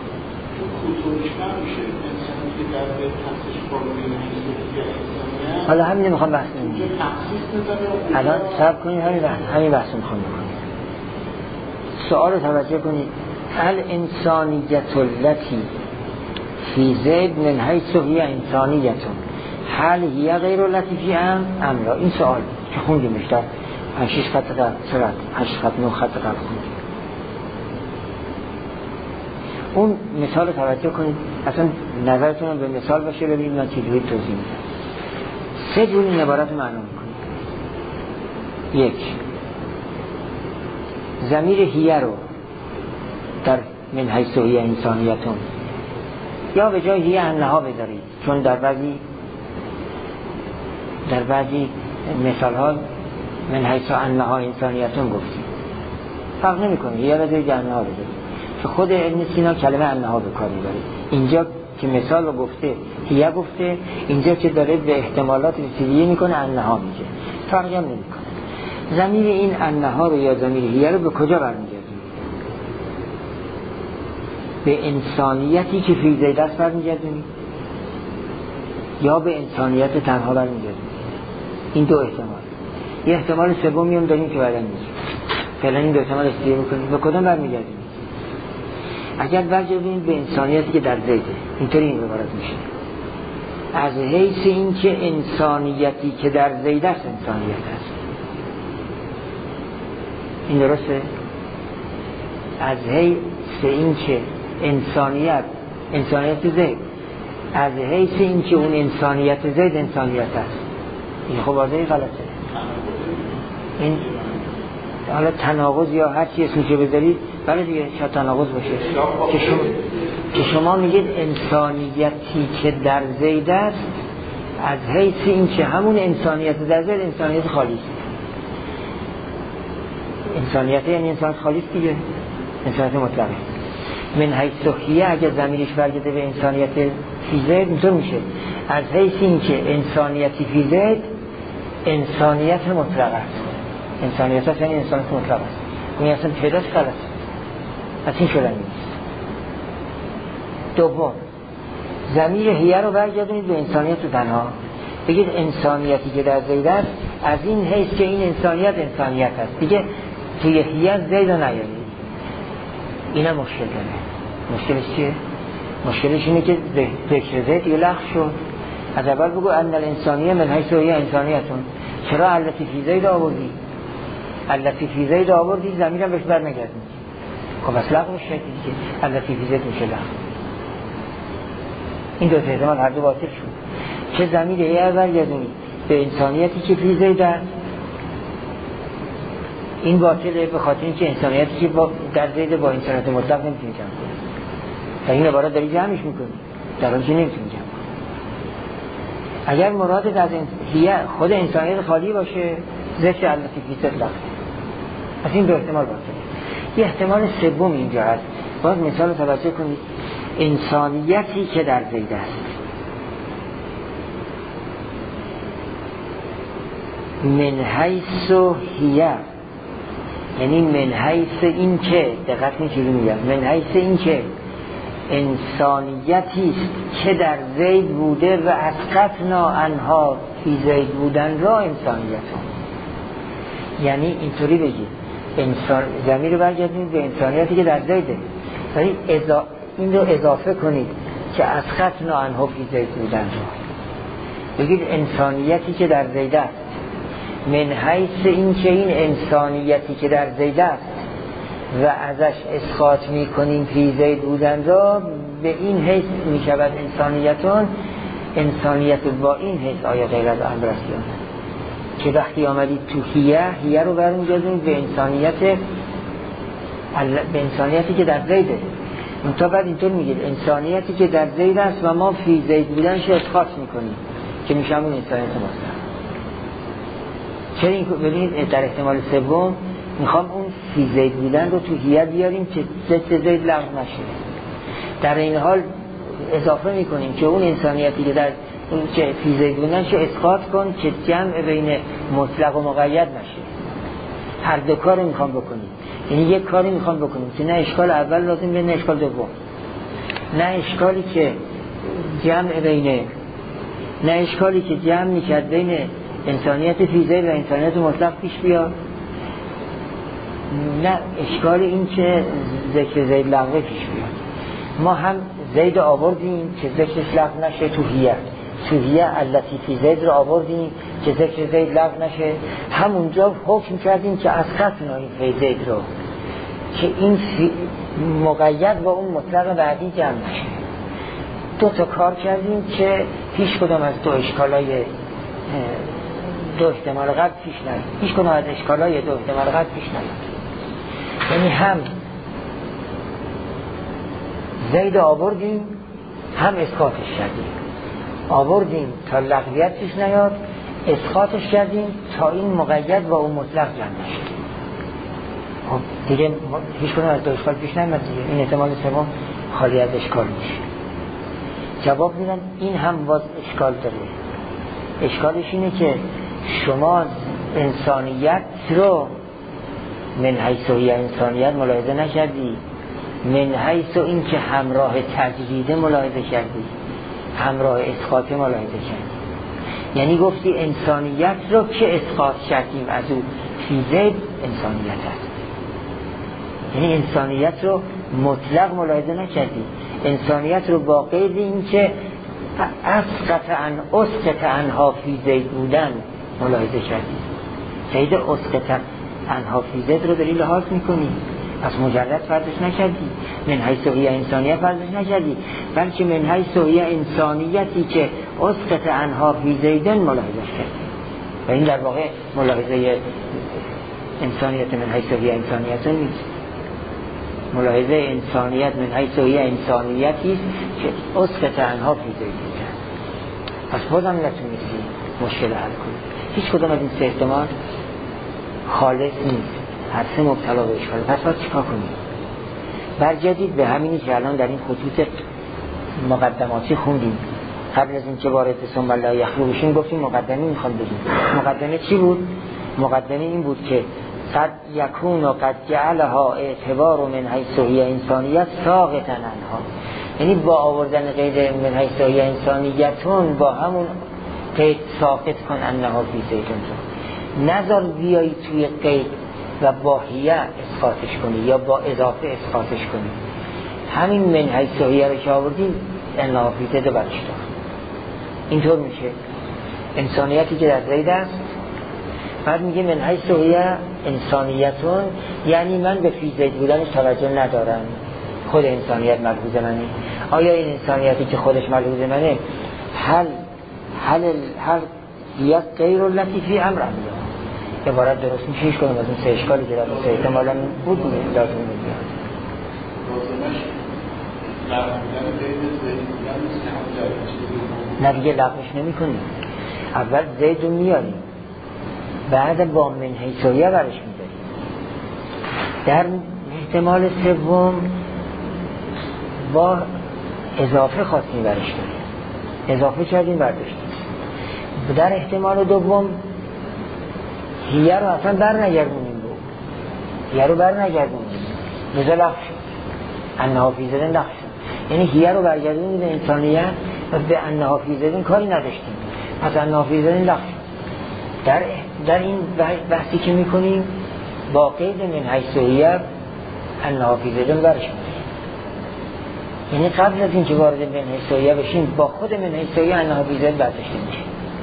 حالا همین میخوام بحث کنیم الان صبر کنید، همین بحث میخوام بکنیم. سوال رو توجه کنید، الانسانیت التي فی زید من حیث هی انسانیت هل هی غیر التي فی ام لا؟ این سوال که خوندیمش در 5-6 خط قبل، 8 خط 9 خط قبل خوندیم. اون مثال رو توجه کنید، اصلا نظرتون به مثال باشه ببینید من چجوری توضیح میدم. سه جور این عبارت رو معنا میکنید. یک، ضمیر هیه رو در من حیث هی انسانیتون یا به جای هیه انها بذارید، چون در بعضی مثال ها من حیث انها انسانیتون گفتیم، فرق نمی کنه هیه بذارید یا انها بذارید. خود ابن سینا کلمه انها به کار میبره. اینجا که مثال رو گفته هیه گفته، اینجا که داره به احتمالات رسیدگی میکنه انها میگه، فرقی هم نمیکنه. ضمیر این انها رو یا ضمیر هیه رو به کجا برمیگردیم؟ به انسانیتی که فی زید است برمیگردیم یا به انسانیت تنها برمیگردیم؟ این دو احتمال. یه احتمال سومی هم داریم که بعداً میگیم. فعلا این دو احتمال استفاده میکنیم. به کدوم برمیگردیم؟ اگر برگردیم به انسانیتی که در زیده، اینطوری این عبارت میشه، از حیث این که انسانیتی که در زیده است انسانیت است. این درسته؟ از حیث این که انسانیت زید، از حیث این که اون انسانیت زید انسانیت است. این خب واضحی غلطه. این حالا تناقض یا هر چی اسمشو بذارید، بله دیگه شاید تناقض باشه که شما میگید انسانیتی که در زید است از حیث این که همون انسانیت در زید انسانیت خالی است. انسانیت یعنی انسانیت خالی است دیگه، انسانیت مطلقه. من حیث هیه اگر ضمیرش برگرده به انسانیت فی زید اینطور میشه، از حیث این که انسانیتی فی زید انسانیت مطلقه است. انسانیت هست یعنی انسانیت مطلق است. این اصلا پیداست غلط از این شدن نیست. دوم، ضمیر هیه رو برگردونید به انسانیت تنها، بگید انسانیتی که در زید است از این حیث که این انسانیت است دیگه، توی هیه زید رو نیارید. این هم مشکل داره. مشکلش چیه؟ مشکلش اینه که ذکر زید یه لغو شد. از اول بگو ان الانسانیه من حیث هی انسانیتون، چرا التی فی زید آوردی؟ التی فی زید آوردی ضمیرم بهش بر نگردیم. خب اصلا لغو میشه دیگه، التی فی زید میشه لغو. این دو احتمال هر دو باطل شد. چه ضمیر هیه برگردونید به انسانیتی که فی زید است، این باطله به خاطر اینکه انسانیتی که در زید با انسانیت مطلق نمیتونی جمع کنی. در این عبارت داری جمعش میکنی، در حالی که نمیتونی جمع کنی. اگر مرادت از هیه خود انسانیت خالی باشه، ذکر التی فی زید لغو. از این دو احتمال باطله. یه احتمال سوم اینجا هست، باز مثال رو توجه کنید. انسانیتی که در زید است من حیث هیه، یعنی من حیث این که، دقت کنید چیزی میگم، من حیث این که انسانیتی است که در زید بوده و اسقطنا عنها فی زید بودن را انسانیت هم. یعنی اینطوری بگید انسان ضمیر رو برگردید به انسانیتی که در زیده، ولی این رو اضافه کنید که اسقطنا عنها فی زید بودن را، بگید انسانیتی که در زید است من حیث این که این انسانیتی که در زید است و ازش اسقاط میکنیم فی زید بودن را، به این حیث میشود انسانیتون، انسانیت با این حیث آیا غیر از امر است یا نه؟ که وقتی آمدید تو هیه رو برمیگردیم به انسانیتی که در زیده. تا بعد اینطور میگید انسانیتی که در زید است و ما فی زید بودنش اسقاط میکنیم که میشه همون انسانیت ماست. چرا این ببینید در احتمال سوم میخوام اون فی زید بودن رو تو هیه بیاریم که ست زید لغو نشه، در این حال اضافه میکنیم که اون انسانیتی که در اون که فی زید بودن شو اسقاط کن که جمع بین مطلق و مقید نشه. هر دو کار میخوام بکنیم، یعنی یک کاری میخوام بکنیم که نه اشکال اول لازم به نه اشکال دوم، نه اشکالی که جمع میکرد بین انسانیت فی زید و انسانیت مطلق پیش بیاد، نه اشکال این که ذکر زید لغوه پیش بیاد. ما هم زید آوردیم که ذکرش لغو نشه تو هیه التی فی زید رو آوردیم که ذکر زید لغو نشه، همونجا حکم کردیم که اسقطنا این فی زید رو که این مقید با اون مطلق بعدی جمع نشه. دو تا کار کردیم که هیچ کدام از دو احتمال قبل پیش نیاد، هیچ کدام از اشکالای دو احتمال قبل پیش نیاد. یعنی هم زید آوردیم هم اسقاطش کردیم، آوردیم تا لغویت پیش نیاد، اسقاطش کردیم تا این مقید با اون مطلق جمع نشه. خب دیگه هیچ کدام از دو اشکال پیش نیاد دیگه، این احتمال سوم خالی از اشکال میشه. جواب میدن این هم باز اشکال داره. اشکالش اینه که شما انسانیت رو من حیث هیه انسانیت ملاحظه نکردی، من حیث این که همراه تجریده ملاحظه کردی، همراه اسقاط ملاحظه کردی. یعنی گفتی انسانیت رو که اسقاط کردیم از او فی زید انسانیت هست، یعنی انسانیت رو مطلق ملاحظه نکردی، انسانیت رو با قید این که اسقط عنها فی زید بودن ملاحظه کردی. زید اسقط عنها فی زید رو دلیل لحاظ میکنی، از مجرد فرضش نکردی، من حیث هیه انسانیت فرضش نکردی، بلکه من حیث هیه انسانیتی که اسقط عنها فی زیدن ملاحظه کردی. و این در واقع ملاحظه انسانیت من حیث هیه انسانیت نیست، ملاحظه انسانیت من حیث هیه انسانیتی است که اسقط عنها فی زیدن. پس بازم نتونستی مشکل حل کنی. هیچ کدام از این سه احتمال خالص نیست، هر سه مبتلا به اشکاله. پس باید چیکار کنیم؟ برگردید به همینی که الان در این خطوط مقدماتی خوندیم. قبل از این که وارد ثم لا یخلو بشیم گفتیم مقدمه میخوام بگیم. مقدمه چی بود؟ مقدمه این بود که قد یکون و قد جعلها اعتبار من حیث هیه انسانیت ساقطا عنها، یعنی با آوردن قید من حیث هیه انسانیتون با همون قید ساقط کن انها فی زیدون رو، نذار بیایی توی قید و با هیه اسقاطش کنی یا با اضافه اسقاطش کنی. همین من حیث هیه رو که آوردیم انها فی زید برش دار. اینطور میشه انسانیتی که در زید است، بعد میگه من حیث هیه انسانیتون، یعنی من به فی زید بودنش توجه ندارم، خود انسانیت ملحوظ منه. آیا این انسانیتی که خودش ملحوظ منه هل یک غیر لطیفی امر انبیا عبارت درست میشه؟ هیچ کنم از اون سه اشکالی که در سه احتمالا بود لازم میگه نه دیگه لغوش نمی کنیم، اول زید رو میاریم بعد با من حیث هیه برش میداریم. در احتمال سوم با اضافه خواستیم برش داریم، اضافه کردیم برداشتیم. در احتمال دوم هیه رو اصلا بر نگردونیم، هیه رو بر نگردونیم لذا لغو شد، انها فی زیدن لغو شد. یعنی هیه رو برگردونیم به انسانیت و به انها فی زیدن کاری نداشتیم، پس انها فی زیدن لغو شد. در این بحثی که میکنیم با قید من حیث هیه انها فی زیدن برش میکنیم، یعنی قبل از این که وارد من حیث هیه بشیم با خود من حیث هیه انها فی زیدن برداشته میشه.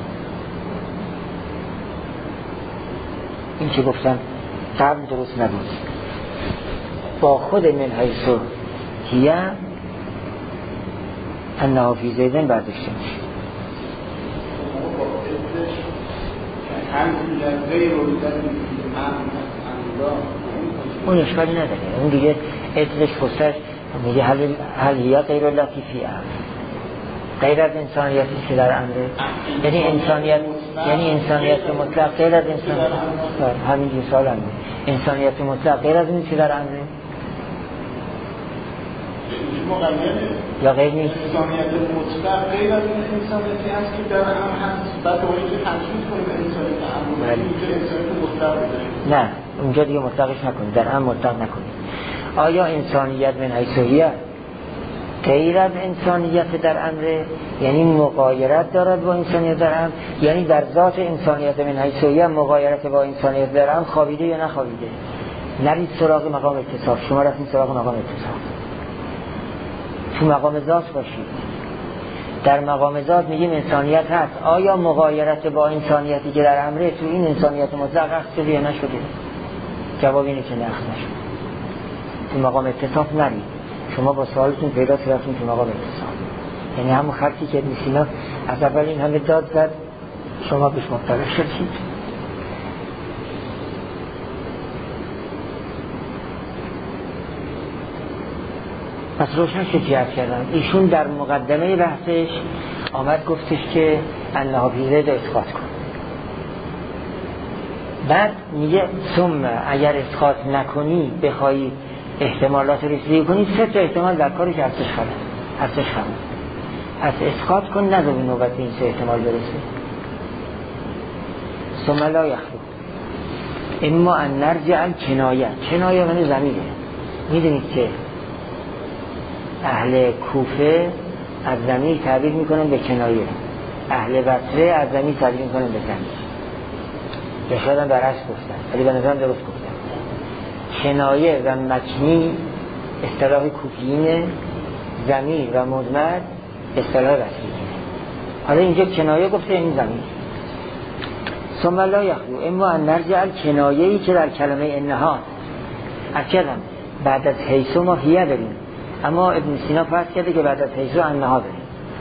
این که گفتم قبل درست نبود، با خود من حیث هیه انها فی زیدن برداشته میشه. اون اشکالی نداره، اون دیگه ادلش خودش میگه هل هیه غیر اللتی فی امر، غیر از انسانیتی که در امره، یعنی انسانیت مطلق غیر از انسانیت، همین سوال همه انسانیت مطلق غیر از این که در امره یا غیر نیست؟ انسانیت مطلق غیر از این انسانیتی هست که در امر هست، بعد باید تنظیم کنیم انسانیت امر، اینجا انسانیت مطلق بده. نه اونجا دیگه مطلقش نکنید، در امر مطلق نکنید. آیا انسانیت من حیث هیه غیر از انسانیت در امر، یعنی مغایرت دارد با انسانیت در امر، یعنی در ذات انسانیت من حیث هیه مغایرت با انسانیت در امر خوابیده یا نخوابیده؟ نرید سراغ مقام اتصاف، شما رفتید سراغ مقام اتصاف، تو مقام ذات باشید. در مقام ذات میگیم انسانیت هست، آیا مغایرت با انسانیتی که در امره تو این انسانیت مطلق اخذ شده یا نشده؟ جواب اینه که نه اخذ نشده. تو مقام اتصاف نرید، شما با سوالتون پیدا رفتین تو مقام اتصاف، یعنی همون خطی که ابن سینا از اول این همه داد زد شما بهش مطلق شدید. پس روشن شد که عرض کردم ایشون در مقدمه بحثش آمد گفتش که انها فی زید اسقاط کن، بعد میگه ثم اگر اسقاط نکنی بخوایی احتمالات رسیدگی کنی، سه تا احتمال در کاری که هستش خواهد از اسقاط کن، نذار به نوبت این سه احتمال برسه. ثم لا یخلو اما ان نرجع کنایه من ضمیره. میدونید که اهل کوفه از ضمیر تعبیر میکنن به کنایه، اهل بصره از ضمیر تعبیر میکنن به ضمیر، یا شاید هم برعکس گفتن ولی به نظرم درست گفتن. کنایه و مکنی اصطلاح کوفیینه، ضمیر و مضمر اصطلاح بصریینه. حالا اینجا کنایه گفته این ضمیر. ثم لا یخلو اما ان نرجع کنایه‌ای که در کلمه انها اکدم بعد از حیث ما هیه داریم، اما ابن سینا فرض کرده که بعد از حیث انها داریم.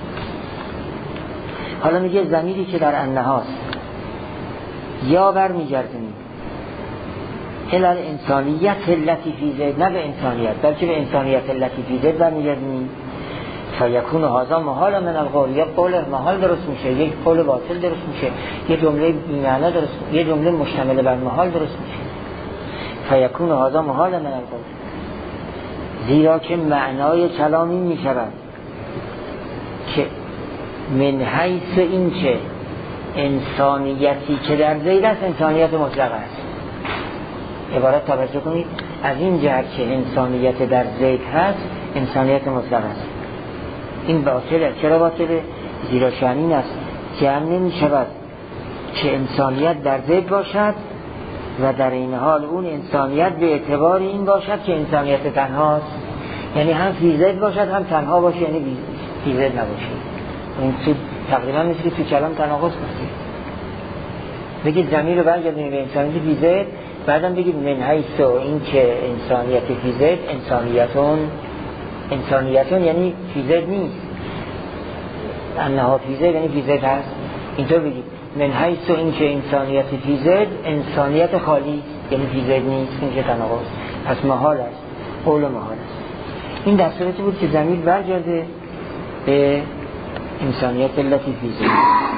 حالا میگه ضمیری که در انهاست یا برمیگردیم الى انسانیت التی فی زید، نه به انسانیت بلکه به انسانیت التی فی زید برمیگردیم. فیکون هذا محال من القول، یک قول محال درست میشه، یک قول باطل درست میشه، یک جمله بی‌معنی درست میشه، یک جمله مشتمل بر محال درست میشه. فیکون هذا محال من القول، زیرا که معنای کلامی میشود که من حیث این که انسانیتی که در زید است انسانیت مطلق است. عبارت توجه کنید، از این جهت که انسانیت در زید هست انسانیت مطلق است. این باطله. چرا باطله؟ زیرا شأن است که هم نمی شود که انسانیت در زید باشد و در این حال اون انسانیت به اعتبار این باشد که انسانیت تنهاست، یعنی هم فی زید باشد هم تنها باشه، یعنی فی زید نباشه. این تقریبا مثل که تو کلام تناقض باشه. بگید ضمیر رو برگردونید به انسانیت فی زید، بعدم بگید من حیث این که انسانیت فی زید انسانیتون یعنی فی زید نیست، انها فی زید یعنی فی زید هست. اینطور بگید من حیث این که انسانیت فی زید انسانیت خالی یعنی فی زید نیست، این که تناقض پس محال است، قول محال است. این در صورتی بود که ضمیر برگرده به انسانیت التی فی زید.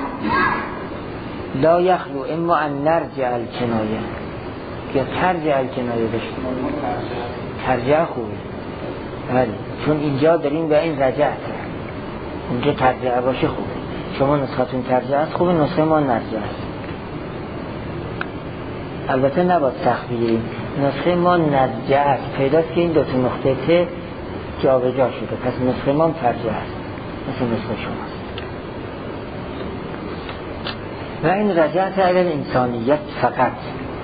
لا یخلو اما ان نرجع الکنایه یا ترجع الکنایه بشید، ترجع خوبه، بله، چون اینجا داریم به این رجعت اونجا ترجعه باشه خوبه. شما نسختون ترجعه است خوبه، نسخه ما نرجعه است. البته نباید سخت بگیریم، نسخه ما نرجعه است، پیداست که این دو تا نقطه ت جا به جا شده، پس نسخه ما ترجعه است مثل نسخه شماست. و این رجعت الی الانسانیت فقط،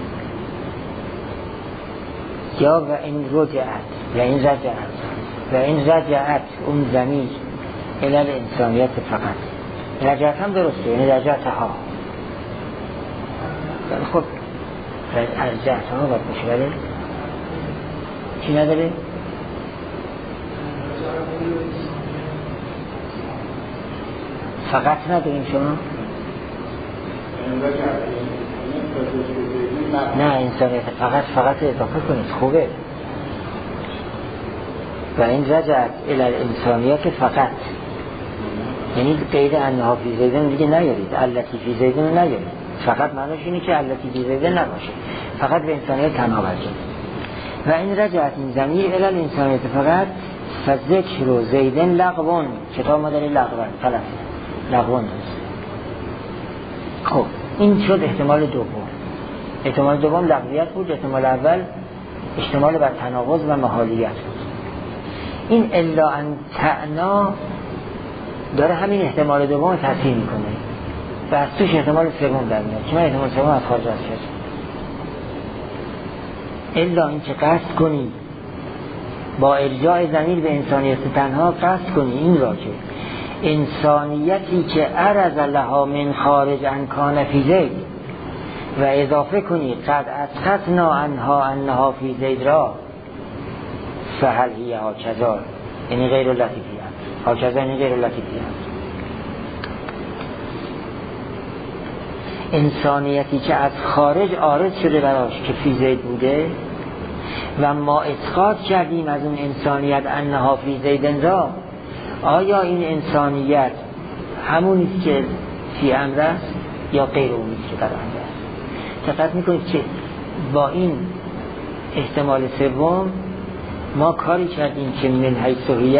یا و این رجعت و این رجعت و این رجعت اون ضمیر الی الانسانیت فقط. رجعت هم درسته، یعنی رجعت ها. خب رجعت ها باید باشه، ولی چی نداره؟ فقط نداریم شما؟ نه انسانیت فقط اضافه کنید خوبه. و این رجعت الی الانسانیت فقط، یعنی غیر انها فی زیدن دیگه نیارید، التی فی زیدن نیارید. فقط معنیش اینه که التی فی زیدن نباشه، فقط به انسانیت تنها برگرد. و این رجعت این ضمیر الی الانسانیت فقط فذکر و زیدن لغون، کتاب ما داره لغون غلط لغون است. خب این شد احتمال دوم. احتمال دوم لغویت بود، احتمال اول اشتمال بر تناقض و محالیت بود. این الا ان تعنا داره همین احتمال دوم تاثیر میکنه و از توش احتمال سوم در میاد، چون احتمال سوم از خارج است. الا این که قصد کنی با ارجاع ضمیر به انسانیت تنها، قصد کنی این را که انسانیتی که عرض لها من خارج انکان فی زید و اضافه کنی قد اسقطنا عنها انها فی زید را فهل هی هاکذا، یعنی غیر لطیفی هست. هاکذا یعنی غیر لطیفی هست. انسانیتی که از خارج عارض شده براش که فی زید بوده و ما اسقاط کردیم از اون انسانیت انها فی زیدن را، آیا این انسانیت همونیست که فی امر است یا غیر اونیست که در امر است؟ دقت میکنید که با این احتمال سوم ما کاری کردیم که من حیث هی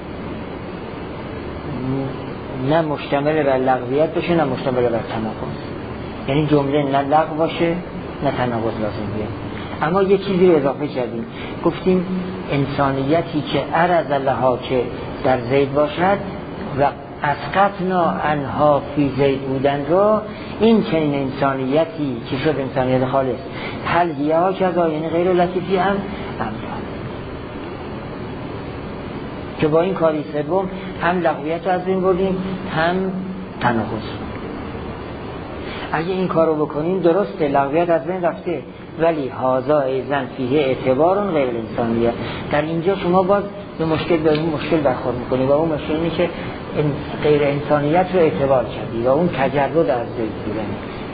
نه مشتمل بر لغویت باشه نه مشتمل بر تناقض، یعنی جمله نه لغو باشه نه تناقض لازم بیاد. اما یه چیزی رو اضافه کردیم، گفتیم انسانیتی که عرض لها که در زید باشد و اسقطنا عنها فی زید بودن رو، این چنین انسانیتی که شد انسانیت خالص، هل هی هاکذا یعنی غیر لطیفی هم که با این کاری سوم هم لغویت رو از بین بردیم هم تناقض. اگه این کارو بکنیم درسته لغویت از بین رفته، ولی هازا ایزن فیه اعتبارون غیر انسانیه. در اینجا شما باز به مشکل داریم، مشکل برخورد میکنی و اون مشکل اینه که غیر انسانیت رو اعتبار کردی و اون تجرد از زید بودن،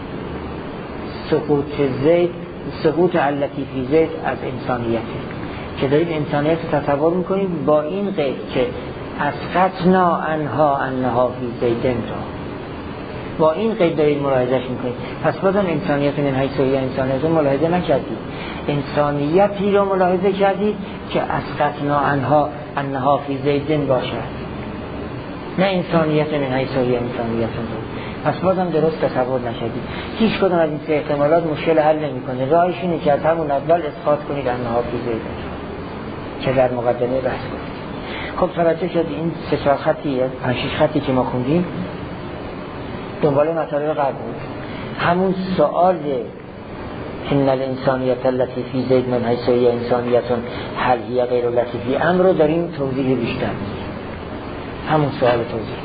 سقوط علتی فی زید از انسانیت که دارید انسانیت رو تصور میکنید با این قید که اسقطنا عنها انها فی زیدن را، با این قید دارید ملاحظهش میکنید. پس بازم انسانیت من حیث هی انسانیت رو ملاحظه نکردید، انسانیتی رو ملاحظه کردید که اسقطنا عنها انها فی زیدن باشد، نه انسانیت من حیث هی انسانیت رو. پس بازم درست تصور نشدید. هیچ کدوم از این سه احتمالات مشکل حل نمیکنه. راهش اینه که از همون اول اسقاط کنید انها فی زیدن که در مقدمه بحث کنید. خب توجه شد این 3-4 خطی 5-6 خطی که ما خوندیم دنبال مطالب قبل بود. همون سؤال ان الانسانیت التي فی زید من حیث هی انسانیت هل هی غیر لطیفی امر رو داریم توضیح بیشتر میدیم. همون سؤال توضیح.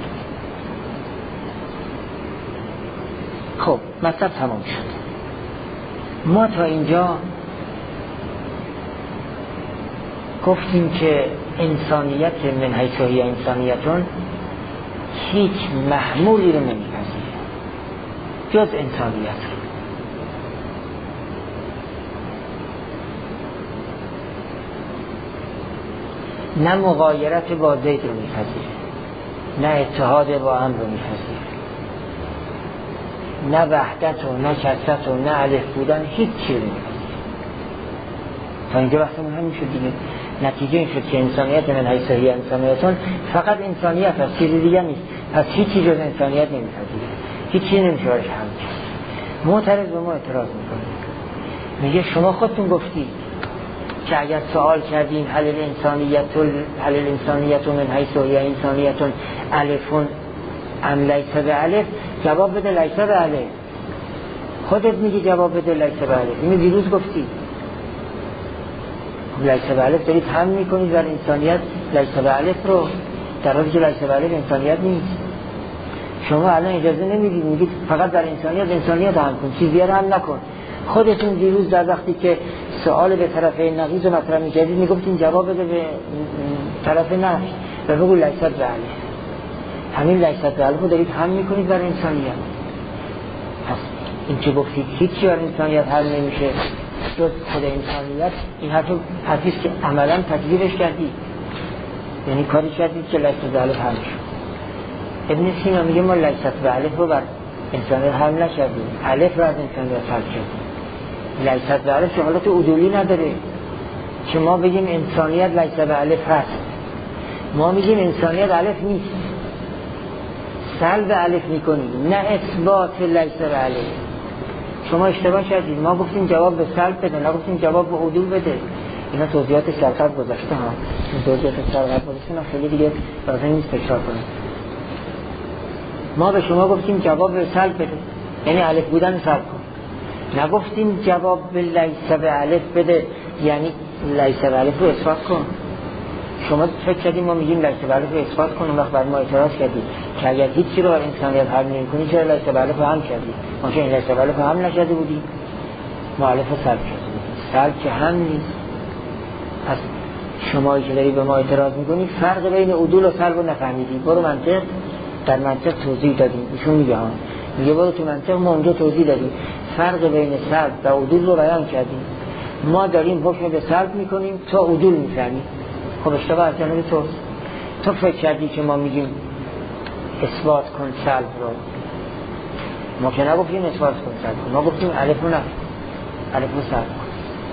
خب مطلب تمام شد. ما تا اینجا گفتیم که انسانیت من حیث هی انسانیتون هیچ محمولی رو نمیپذیره جز انسانیت. نه مغایرت با زید رو میپذیره، نه اتحاد با امر رو میپذیره، نه وحدت و نه کثرت و نه الف بودن، هیچ چیزی نمیپذیره. تا اینجا بحثمون همین شد دیگه. نتیجه این شد که انسانیت من حیث هی انسانیتون فقط انسانیت هست، چیز دیگه نیست. پس هیچی جز انسانیت نمیپذیره، هیچی نمیشه برش حمل کرد. معترض به ما اعتراض میکنه، میگه شما خودتون گفتی که اگر سوال کردیم هل الانسانیت من حیث هی انسانیتون الفون ام لیس به الف، جواب بده لیس به الف. خودت میگی جواب بده لیس به الف، اینو دیروز گفتی. لیس به الف دارید هم میکنید در انسانیت لیس به الف رو، در حالی که لیس به الف انسانیت نیست. شما الان اجازه نمیدید، میگید فقط در انسانیت هم کن، چیزی هم نکن. خودتون دیروز در وقتی که سوال به طرف نقیض و مطرح میکردید میگفتین جواب بده به طرف نفی و بگو لیس به الف. همین لیس به الف رو دارید هم میکنید در انسانیت. پس این که گفتید هیچی بر انسانیت حل نمیشه جز خود انسانیت، این حرفیست که عملا تکذیبش کردید، یعنی کاری کردید که لیس به الف حل شد. ابن سینا میگه ما لیس به الف رو بر انسانیت حل نکردیم، الف رو از انسانیت حل کردیم. لیس به الف حالت عدولی نداره که ما بگیم انسانیت لیس به الف هست. ما میگیم انسانیت الف نیست، سلب الف میکنیم، نه اثبات لیس به الف. شما اشتباه کردید، ما گفتیم جواب به سلب بده، نه گفتیم جواب به عدول بده. اینا توضیحات سرقت گذاشته ها، این توضیحات سرقت گذاشته نه، خیلی دیگه لازم نیست تکرار کنیم. ما به شما گفتیم جواب به سلب بده، یعنی الف بودن سلب کن. نگفتیم جواب به لیس به الف بده، یعنی لیس به الف رو اثبات کن. شما فکر کردیم ما میگیم لیس به الف رو اثبات کن، اون وقت بعد ما اعتراض کردیم که اگر هیچی رو انسانیت حل نمی‌کنی چرا لیس به الف رو هم کردی؟ ما که لیس به الف رو هم نشده بودیم، ما الف رو سلب کرده بودیم. سلب که هم نیست. پس شمایی که داری به ما اعتراض می‌کنی فرق بین عدول و سلب رو نفهمیدی. برو منطق، در منطق توضیح دادیم. ایشون میگه برو تو منطق، ما اونجا توضیح دادیم فرق بین سلب و عدول رو بیان کردیم. ما داریم حکم به سلب میکنیم، تو عدول میفهمی. خب اشتباه از جانب تو فکر کردی که ما میگیم اثبات کن سلب رو، ما که نگفتیم اثبات کن سلب کن، ما گفتیم الف رو نفی، الف رو سلب کن.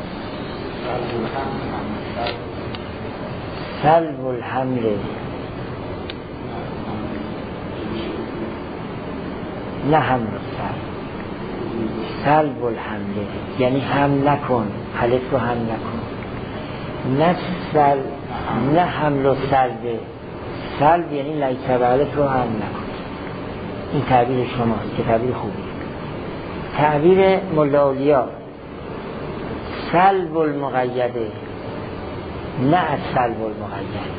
سلب الحمل نه حمل سلب، سلب الحمل یعنی هم نکن، الف رو هم نکن. نه سلب، نه حمل و سلب. سلب یعنی لیس به الف رو هم نکن. این تعبیر شماست که تعبیر خوبی. تعبیر مولا اولیا سلب المقیده، نه از سلب المقید.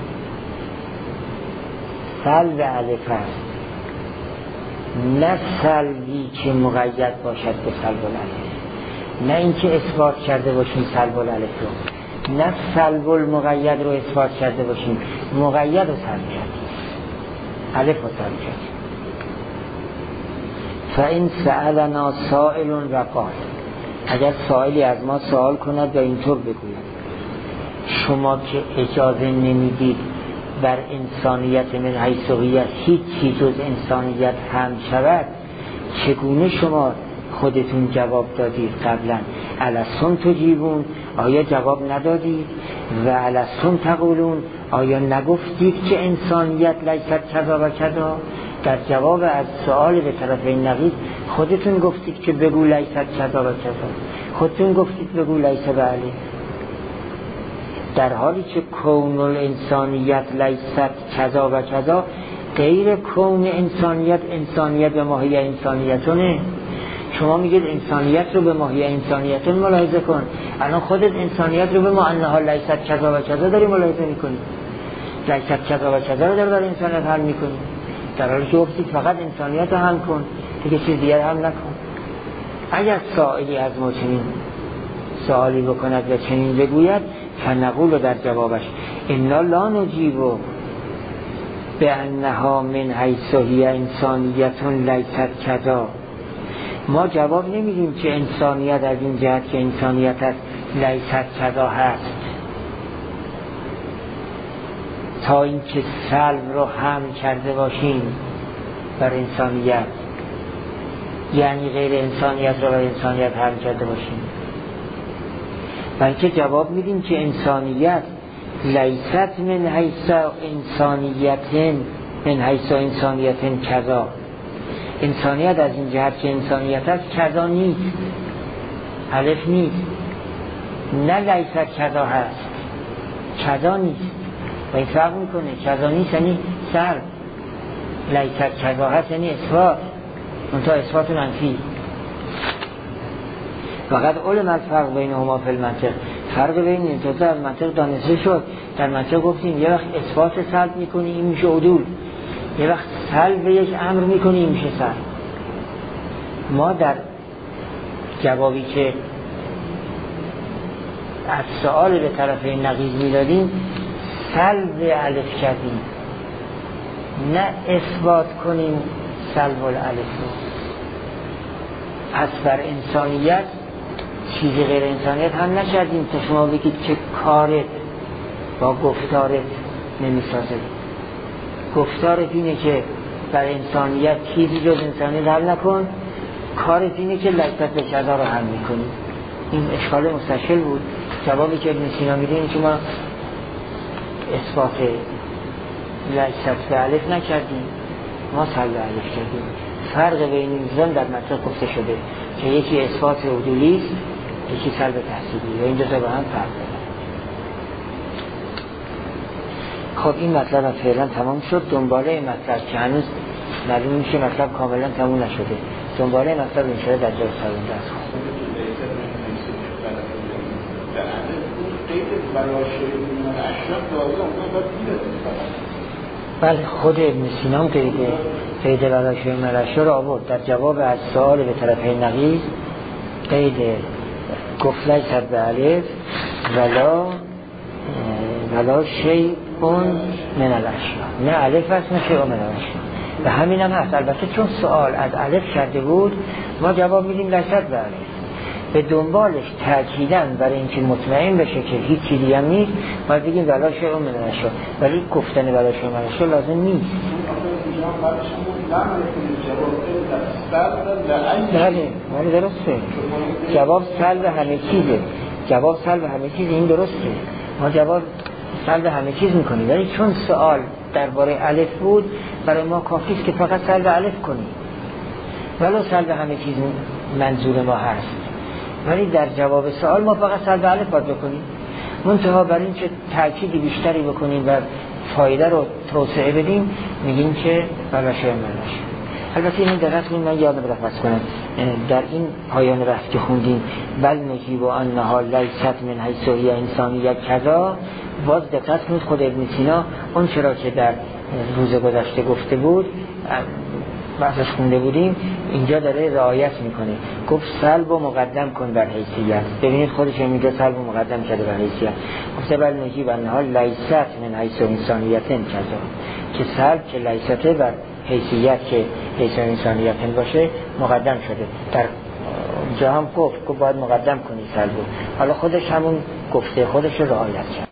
سلب الف است، نه سلبی که مقید باشد به سلب الالف، نه اینکه اثبات کرده باشیم سلب الالف رو، نه سلب المقید رو اثبات کرده باشیم، مقید رو سلب کردیم، الف رو سلب کردیم. فإن سألنا سائل و قال، اگر سائلی از ما سوال کند و اینطور بگوید شما که اجازه نمیدید بر انسانیت من حیث هی هیچی جز انسانیت هم شود، چگونه شما خودتون جواب دادید قبلا؟ الستم تجیبون، آیا جواب ندادید؟ و الستم تقولون، آیا نگفتید که انسانیت لیست کذا و کذا؟ در جواب از سوال به طرف نقیض خودتون گفتید که بگو لیست کذا و کذا، خودتون گفتید بگو لیست بله، در حالی که کون الانسانیت لیست کذا و کذا غیر کون انسانیت، انسانیت به ماهی انسانیتونه. شما میگید انسانیت رو به ماهی انسانیتون ملاحظه کن، الان خودت انسانیت رو به ما انها لیست کذا و کذا داری ملاحظه میکنی، لیست کذا و کذا رو در انسانیت حل میکنی، در حالی که گفتید فقط انسانیت رو هم کن، دیگه چیز دیگر هم نکن. اگر سائلی از ما چنین سوالی بکند و چنین بگوید فنقول در جوابش انا لا نجیب به انها من حیث هی انسانیت لیست کذا، ما جواب نمیدیم که انسانیت از این جهت که انسانیت از لیست کذا هست، تا اینکه سلب رو هم کرده باشیم بر انسانیت، یعنی غیر انسانیت رو بر انسانیت هم کرده باشیم. و اینکه جواب میدیم که انسانیت لیست من حیث انسانیت کذا، انسانیت از این جهت که انسانیت است کذا نیست، الف نیست. نه لیست کذا هست، کذا نیست. و این فرق میکنه، کذا نیست یعنی سر، لیست کذا هست یعنی اثبات، منتها اثبات منفی. فقط علم الفرق بینهما فی المنطق، فرق بین این دو از منطق دانسته شد. در منطق گفتیم یه وقت اثبات سلب میکنی این میشه عدول، یه وقت سلب یک امر میکنی این میشه سلب. ما در جوابی که از سؤال به طرف نقیض میدادیم سلب الف کردیم، نه اثبات کنیم سلب الالف رو. پس بر انسانیت چیزی غیر انسانیت هم نکردیم تا شما بگید که کارت با گفتارت نمیسازه. گفتارت اینه که بر انسانیت چیزی جز انسانیت حل نکن، کارت اینه که لیست به کذا رو حل میکنی. این اشکال مستشکل بود. جوابی که ابن سینا میده این که ما اثبات لیست به الف نکردیم، ما سلب الف کردیم. فرق بین این زن در منطق گفته شده که یکی اثبات عدولی است، یکی سلب تحصیلی، و این دو تا با هم فرق دارن. خب این مطلب فعلا تمام شد. دنباله مطلب که هنوز معلوم میشه مطلب کاملا تمام نشده، دنباله مطلب انشاءالله در جای سالون درس خواهد. بله خود ابن سینا قید براشوی مرشو را آورد در جواب از سؤال به طرف نقیض. قید گفت لیست به الف ولا شیء من الاشیاء، نه الف است نه شیء من الاشیاء. و همین هم هست. البته چون سؤال از الف کرده بود ما جواب میدیم لیست به الف، به دنبالش تأکیدن برای اینکه مطمئن بشه که هیچ چیزی هم نیست باید بگیم ولا شیء من الاشیاء، ولی گفتن ولا شیء من الاشیاء لازم نیست. بله درسته، جواب سلب همه چیزه، جواب سلب همه چیز، این درسته، ما جواب سلب همه چیز میکنیم، ولی چون سوال درباره الف بود برای ما کافی است که فقط سلب الف کنیم، ولو سلب همه چیز منظور ما هست، ولی در جواب سوال ما فقط سلب الف باید بکنیم. منتها برای اینکه تأکیدی بیشتری بکنیم و فایده رو توسعه بدیم میگیم که ولا شیء من الاشیاء. البته این دقت کنید، من یادم رفت کنم در این پایان رفت که خوندیم بل نجیب انها لیست من حیث هی انسانیت کذا، باز دقت کنید خود ابن سینا اون چرا که در روز گذشته گفته بود بحثش خونده بودیم اینجا داره رعایت میکنه. گفت سلب و مقدم کن بر حیثیت. ببینید خودش اینجا سلب و مقدم کرده بر حیثیت. گفته بل نجیب انها لیست من حیث انسانیت کذا، که سلب که لیسته بر حیثیت که حیث انسانیت باشه مقدم شده. در جا هم گفت باید مقدم کنی سلبو، حالا خودش همون گفته خودش رو رعایت کرد.